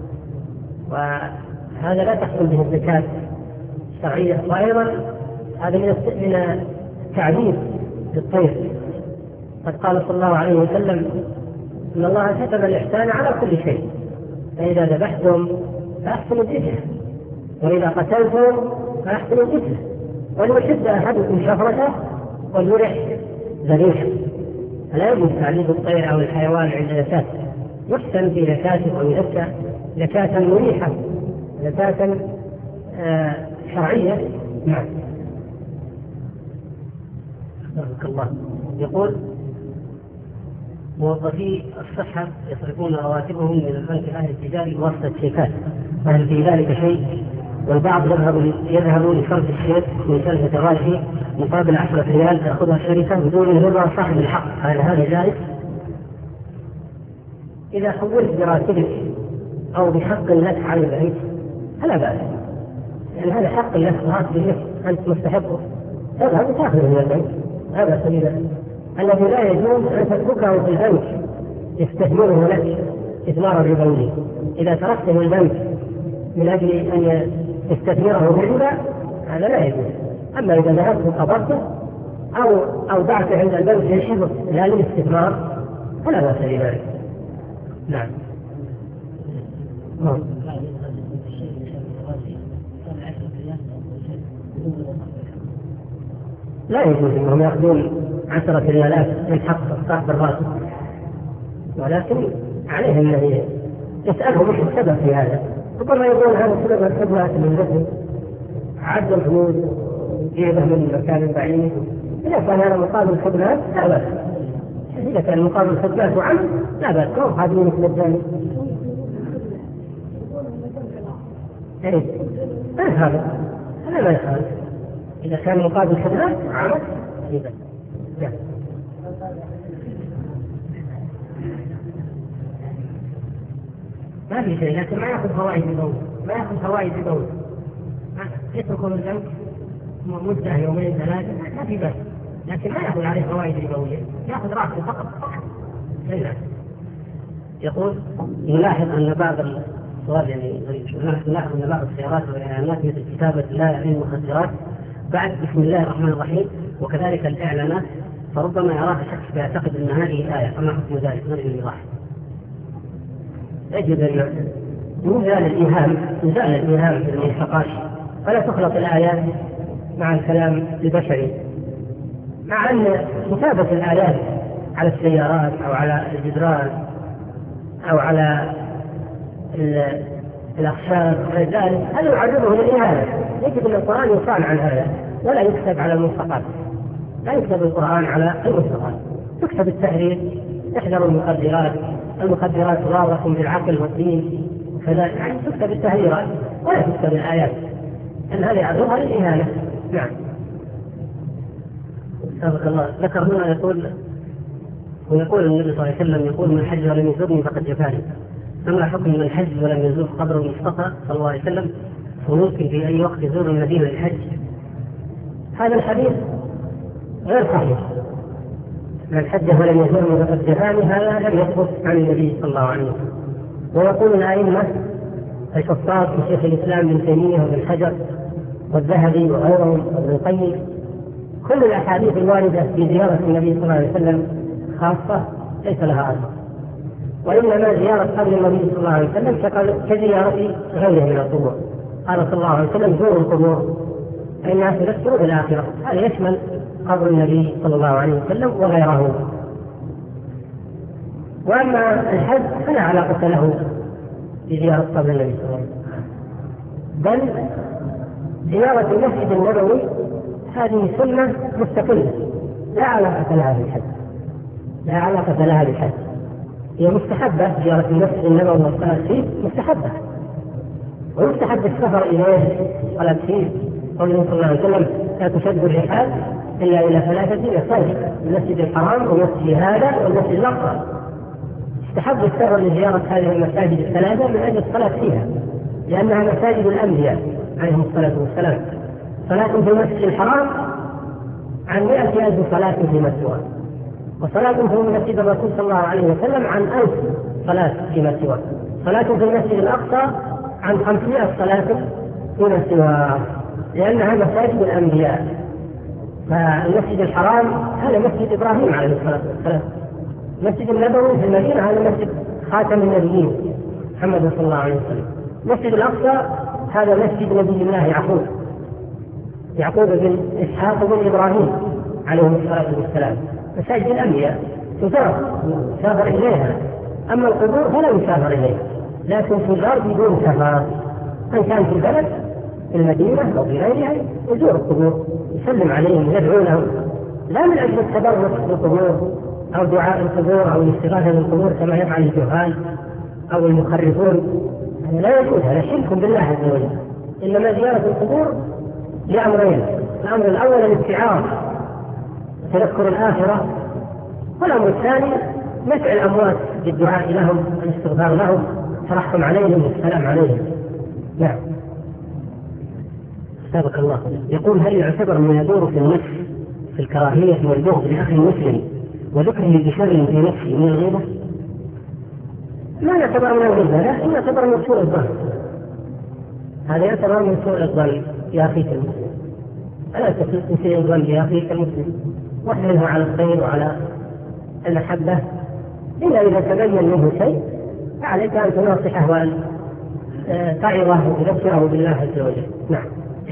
وهذا لا تحصل به الزكاة الشرعية. وأيضا هذا من التعذيب للطير. قد قال صلى الله عليه وسلم: إن الله كتب الإحسان على كل شيء، فإذا ذبحتم فأحسنوا الذبح، وإذا قتلتم فأحسنوا القتل، وليشد أحدكم شفرته وليرح ذبيحه. فلا يجوز تعذيب الطير أو الحيوان عند ذكاته، يحسن في ذكاته أو يزكى زكاة مريحة، زكاة شرعية. نعم. بارك الله. يقول: موظفي الصحة يصرفون رواتبهم من البنك الأهلي التجاري بواسطة شيكات، وهل في ذلك شيء؟ والبعض يذهب لصرف الشيك من سلفة الراجحي مقابل 10 ريال تأخذها الشركة بدون رضا صاحب الحق، هل هذا جائز؟ إذا حولت براتبك أو بحق لك على البنك فلا بأس، يعني هذا حق لك راتبك أنت مستحقه، تذهب وتأخذه من البنك، هذا سبيله. الذي لا يجوز أن تتركه في البنك يستثمره لك استثمارا ربويا. إذا تركته البنك من أجل أن يستثمره بالربا هذا لا يجوز. أما إذا ذهبت وقبضته أو دعته عند البنك للحفظ لا للاستثمار فلا بأس بذلك. نعم. لا يجوز أنهم يأخذون 10 ريالات من حق صاحب الراتب، ولكن عليهم أن يسألهم وش السبب في هذا. ربما يقول هذا السبب الخدمة من ذهن عد الفلوس جيبه من مكان بعيد. إذا كان هذا مقابل الخدمات لا بأس، إذا كان مقابل الخدمات وعمل لا بأس، كون هذه مثل الثاني. هذا ما يخالف إذا كان مقابل الخدمات وعمل إذا ما في شيء، لكن ما يأخذ فوائد بدون، ما يأخذ فوائد بدون، يتركون البنك مدة يومين 3 ما في بس، لكن ما يأخذ عليه فوائد ربوية، يأخذ رأسه فقط. يقول: نلاحظ أن بعض السؤال يعني غريب. نحن نلاحظ أن بعض السيارات والإعلانات مثل كتابة لا للمخدرات بعد بسم الله الرحمن الرحيم، وكذلك الإعلانات، فربما يراها شخص فيعتقد أن هذه آية، فما حكم ذلك؟ نرجو الإيضاح. يجب أن يزال الإيهام في النقاش، فلا تخلط الآيات مع الكلام البشري، مع أن كتابة الآيات على السيارات أو على الجدران أو على الأخشاب وغير ذلك هذا يعرضه للإهانة. يجب أن القرآن يصان عن هذا ولا يكتب على الملصقات، لا يكتب القرآن على الملصقات، تكتب التحريم، احذروا المخدرات ضارة بالعقل والدين كذلك، يعني تكتب التحريرات ولا تكتب الآيات، أن هذا يعرضها للإهانة. نعم. سبحانك الله. ذكر هنا ويقول النبي صلى الله عليه وسلم يقول من حج ولم يزورني فقد جفاني. أما حكم من حج ولم يزور قبر المصطفى صلى الله عليه وسلم وممكن في أي وقت يزور المدينة للحج؟ هذا الحديث غير صحيح. من حج ولم يزورني فقد جفاني هذا لم يثبت عن النبي صلى الله عليه وسلم. ويقول الأئمة الحفاظ كشيخ الإسلام ابن تيمية وابن حجر والذهبي وغيرهم وابن القيم كل الأحاديث الواردة في زيارة النبي صلى الله عليه وسلم خاصة ليس لها أثر، وإنما زيارة قبر النبي صلى الله عليه وسلم كزيارة غيره من القبور. قال صلى الله عليه وسلم زوروا القبور فإنها تذكر بالآخرة، هذا يشمل قبر النبي صلى الله عليه وسلم وغيره. وأما الحج فلا علاقة له بزيارة قبر النبي صلى الله عليه وسلم، بل زيارة المسجد النبوي هذه سنة مستقلة لا علاقة لها بالحج، لا علاقة لها بالحج، هي مستحبة. زيارة المسجد النبوي والصلاة فيه مستحبة، ويستحب السفر إليه والصلاة فيه. قوله صلى الله عليه وسلم لا تشد الرحال إلا إلى 3 مساجد، المسجد الحرام والمسجد هذا والمسجد الأقصى. استحب السفر لزيارة هذه المساجد الثلاثة من أجل الصلاة فيها، لأنها مساجد الأنبياء عليهم الصلاة والسلام. صلاة في المسجد الحرام عن 100,000 صلاة فيما سواه، وصلاة في مسجد الرسول صلى الله عليه وسلم عن 1000 صلاة فيما سواه، صلاة في المسجد الأقصى عن 500 صلاة فيما سواه، لأنها مساجد الأنبياء. فالمسجد الحرام هذا مسجد إبراهيم عليه الصلاة والسلام، مسجد النبوي في المدينة هذا مسجد خاتم النبيين محمد صلى الله عليه وسلم. مسجد الأقصى هذا مسجد نبي الله يعقوب بن إسحاق بن إبراهيم عليهم الصلاة والسلام، مساجد الأنبياء يسافر إليها. أما القبور فلا يسافر إليها، لكن في الأرض بدون سفر. من كان في البلد في المدينة أو في غيرها يزور القبور، يسلم عليهم، يدعو لهم، لا من أجل التبرك بالقبور أو دعاء القبور أو الاستغاثة بالقبور كما يفعل الجهال أو المخرفون. لا يجوز، هذا شرك بالله عز وجل. إنما زيارة القبور لأمرين: الأمر الأول الاستعاذة تذكر الآخرة، والأمر الثاني نفع الأموات بالدعاء لهم والاستغفار لهم، ترحم عليهم والسلام عليهم. نعم. سابق الله. يقول هل يعتبر ما يدور في النفس في الكراهية والبغض لأخي المسلم وذكره بشر في نفسه من الغيبة؟ لا يعتبر من الغيبة، لكن يعتبر من سوء الظن. هذا يعتبر من سوء الظن يا أخيك المسلم. ألا تسيء الظن يا أخيك المسلم، واحمله على الخير وعلى المحبة، إلا إذا تبين منه شيء فعليك أن تناصحه وأن تعظه وتذكره بالله عز وجل. نعم.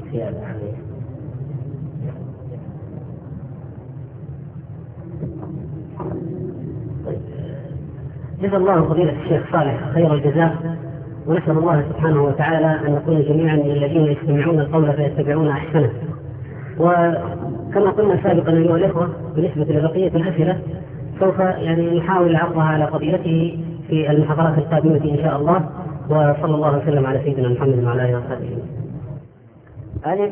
جزا الله فضيلة الشيخ صالح خير الجزاء، ونسأل الله سبحانه وتعالى أن نكون جميعا من الذين يستمعون القول فيتبعون أحسنه. وكما قلنا سابقا أيها الإخوة بالنسبة لبقية الأسئلة سوف نحاول عرضها على فضيلته في المحاضرات القادمة إن شاء الله. وصلى الله وسلم على سيدنا محمد وعلى آله وصحبه. ألف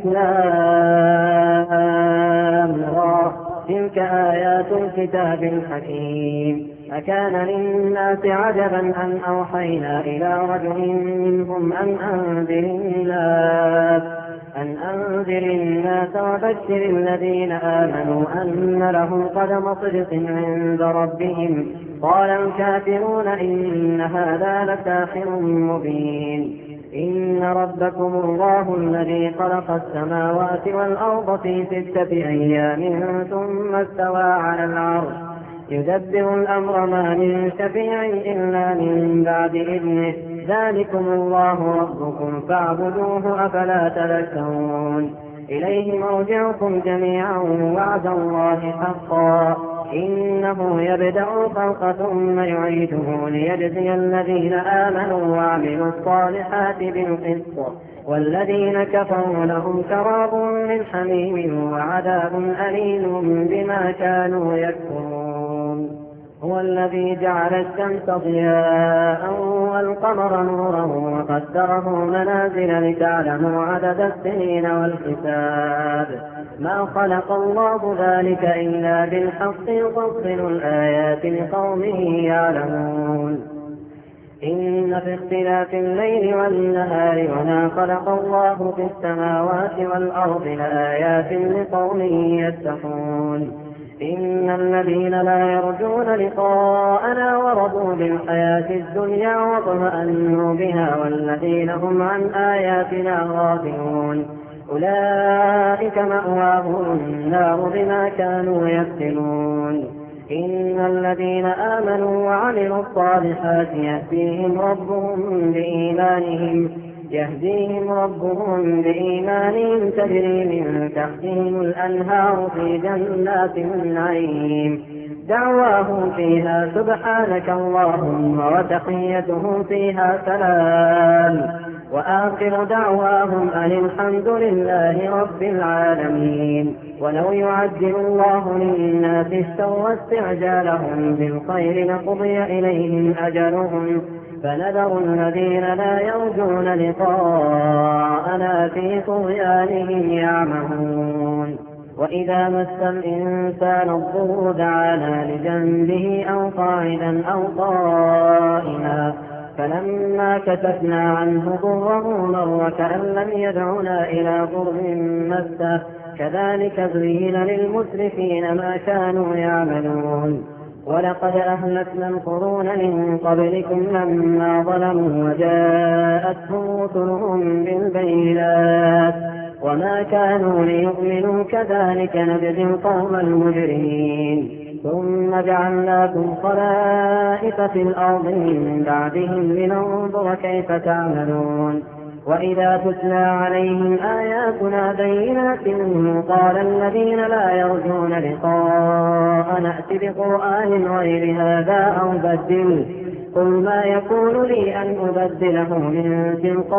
لام را تلك آيات الكتاب الحكيم. أكان للناس عجبا أن أوحينا إلى رجل منهم أن أنذر الناس وبشر الذين آمنوا أن لهم قدم صدق عند ربهم قال الكافرون إن هذا لساحر مبين. إن ربكم الله الذي خلق السماوات والأرض في 6 أيام ثم استوى على العرش يدبر الأمر ما من شفيع إلا من بعد إذنه ذلكم الله ربكم فاعبدوه أفلا تذكرون. إليه مرجعكم جميعا وعد الله حقا إنه يبدأ الخلق ثم يعيده ليجزي الذين آمنوا وعملوا الصالحات بالقسط والذين كفروا لهم شراب من حميم وعذاب أليم بما كانوا يكفرون. هو الذي جعل الشمس ضياء والقمر نورا وقدره منازل لتعلموا عدد السنين والحساب ما خلق الله ذلك إلا بالحق يفصل الآيات لقوم يعلمون. إن في اختلاف الليل والنهار وما خلق الله في السماوات والأرض لآيات لقوم يتقون. إن الذين لا يرجون لقاءنا ورضوا بالحياة الدنيا واطمأنوا بها والذين هم عن آياتنا غافلون أولئك مأواهم النار بما كانوا يكسبون. إن الذين آمنوا وعملوا الصالحات يهديهم ربهم بإيمانهم تجري من تحتهم الأنهار في جنات النعيم دعواهم فيها سبحانك اللهم وتحيتهم فيها سلام وآخر دعواهم أن الحمد لله رب العالمين. ولو يعجل الله للناس الشر واستعجالهم بالخير لقضي إليهم أجلهم فنذر الذين لا يرجون لقاءنا في طغيانهم يعمهون. وإذا مس الإنسان الضر دعانا لجنبه أو قاعدا أو قائما فلما كشفنا عنه ضره مر كأن لم يدعنا إلى ضر مسه كذلك زين للمسرفين ما كانوا يعملون. ولقد أهلكنا القرون من قبلكم لما ظلموا وجاءتهم رسلهم بالبينات وما كانوا ليؤمنوا كذلك نجزي القوم المجرمين. ثم جعلناكم خلائف في الأرض من بعدهم لننظر كيف تعملون. وإذا تتلى عليهم آياتنا بينات قال الذين لا يرجون لقاء نأت بقرآن غير هذا أو بدله قل ما يكون لي أن أبدله من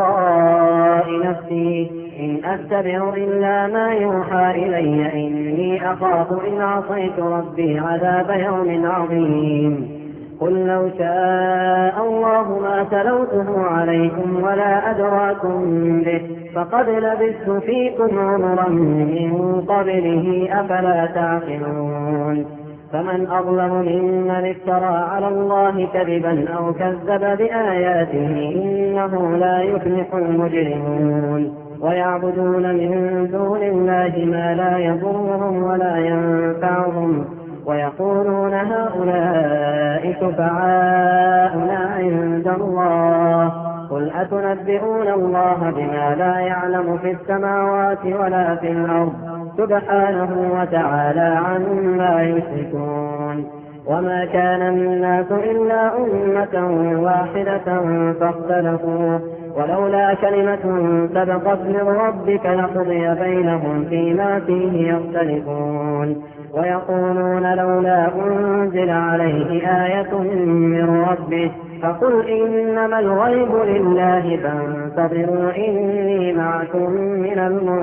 تلقاء نفسي إن أتبع إلا ما يوحى إلي إني أخاف إن عصيت ربي عذاب يوم عظيم. قل لو شاء الله ما تلوته عليكم ولا أدراكم به فقد لبثت فيكم عمرا من قبله أفلا تعقلون. فمن أظلم ممن افترى على الله كذبا أو كذب بآياته إنه لا يفلح المجرمون. ويعبدون من دون الله ما لا يضرهم ولا ينفعهم ويقولون هؤلاء شفعاؤنا عند الله قل أتنبئون الله بما لا يعلم في السماوات ولا في الأرض سبحانه وتعالى عما يشركون. وما كان الناس إلا أمة واحدة فاختلفوا ولولا كلمة سبقت من ربك لقضي بينهم فيما فيه يختلفون. ويقولون لولا أنزل عليه آية من ربه فقل إنما الغيب لله فانتظروا إني معكم من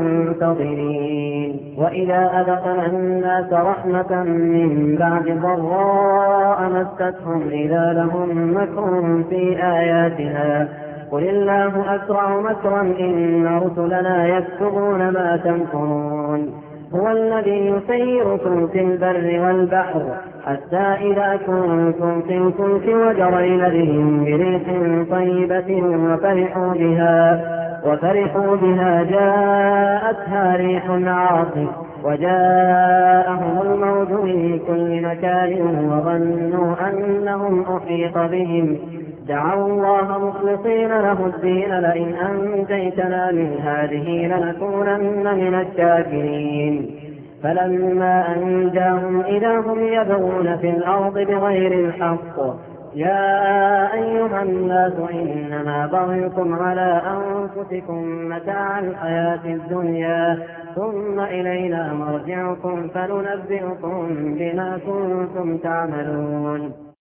المنتظرين. وإذا أذقنا الناس رحمة من بعد ضراء مستهم إذا لهم مكر في آياتنا قل الله أسرع مكرا إن رسلنا يكتبون ما تمكرون. هو الذي يسيركم في البر والبحر حتى إذا كنتم في الفلك وجرين بهم بريح طيبة وفرحوا بها جاءتها ريح عاصف وجاءهم الموت من كل مكان وظنوا أنهم أحيط بهم دعوا الله مخلصين له الدين لئن أنجيتنا من هذه لنكونن من الشاكرين فلما أنجاهم إذا هم يبغون في الأرض بغير الحق يا أيها الناس إنما بغيكم على أنفسكم متاع الحياة الدنيا ثم إلينا مرجعكم فننبئكم بما كنتم تعملون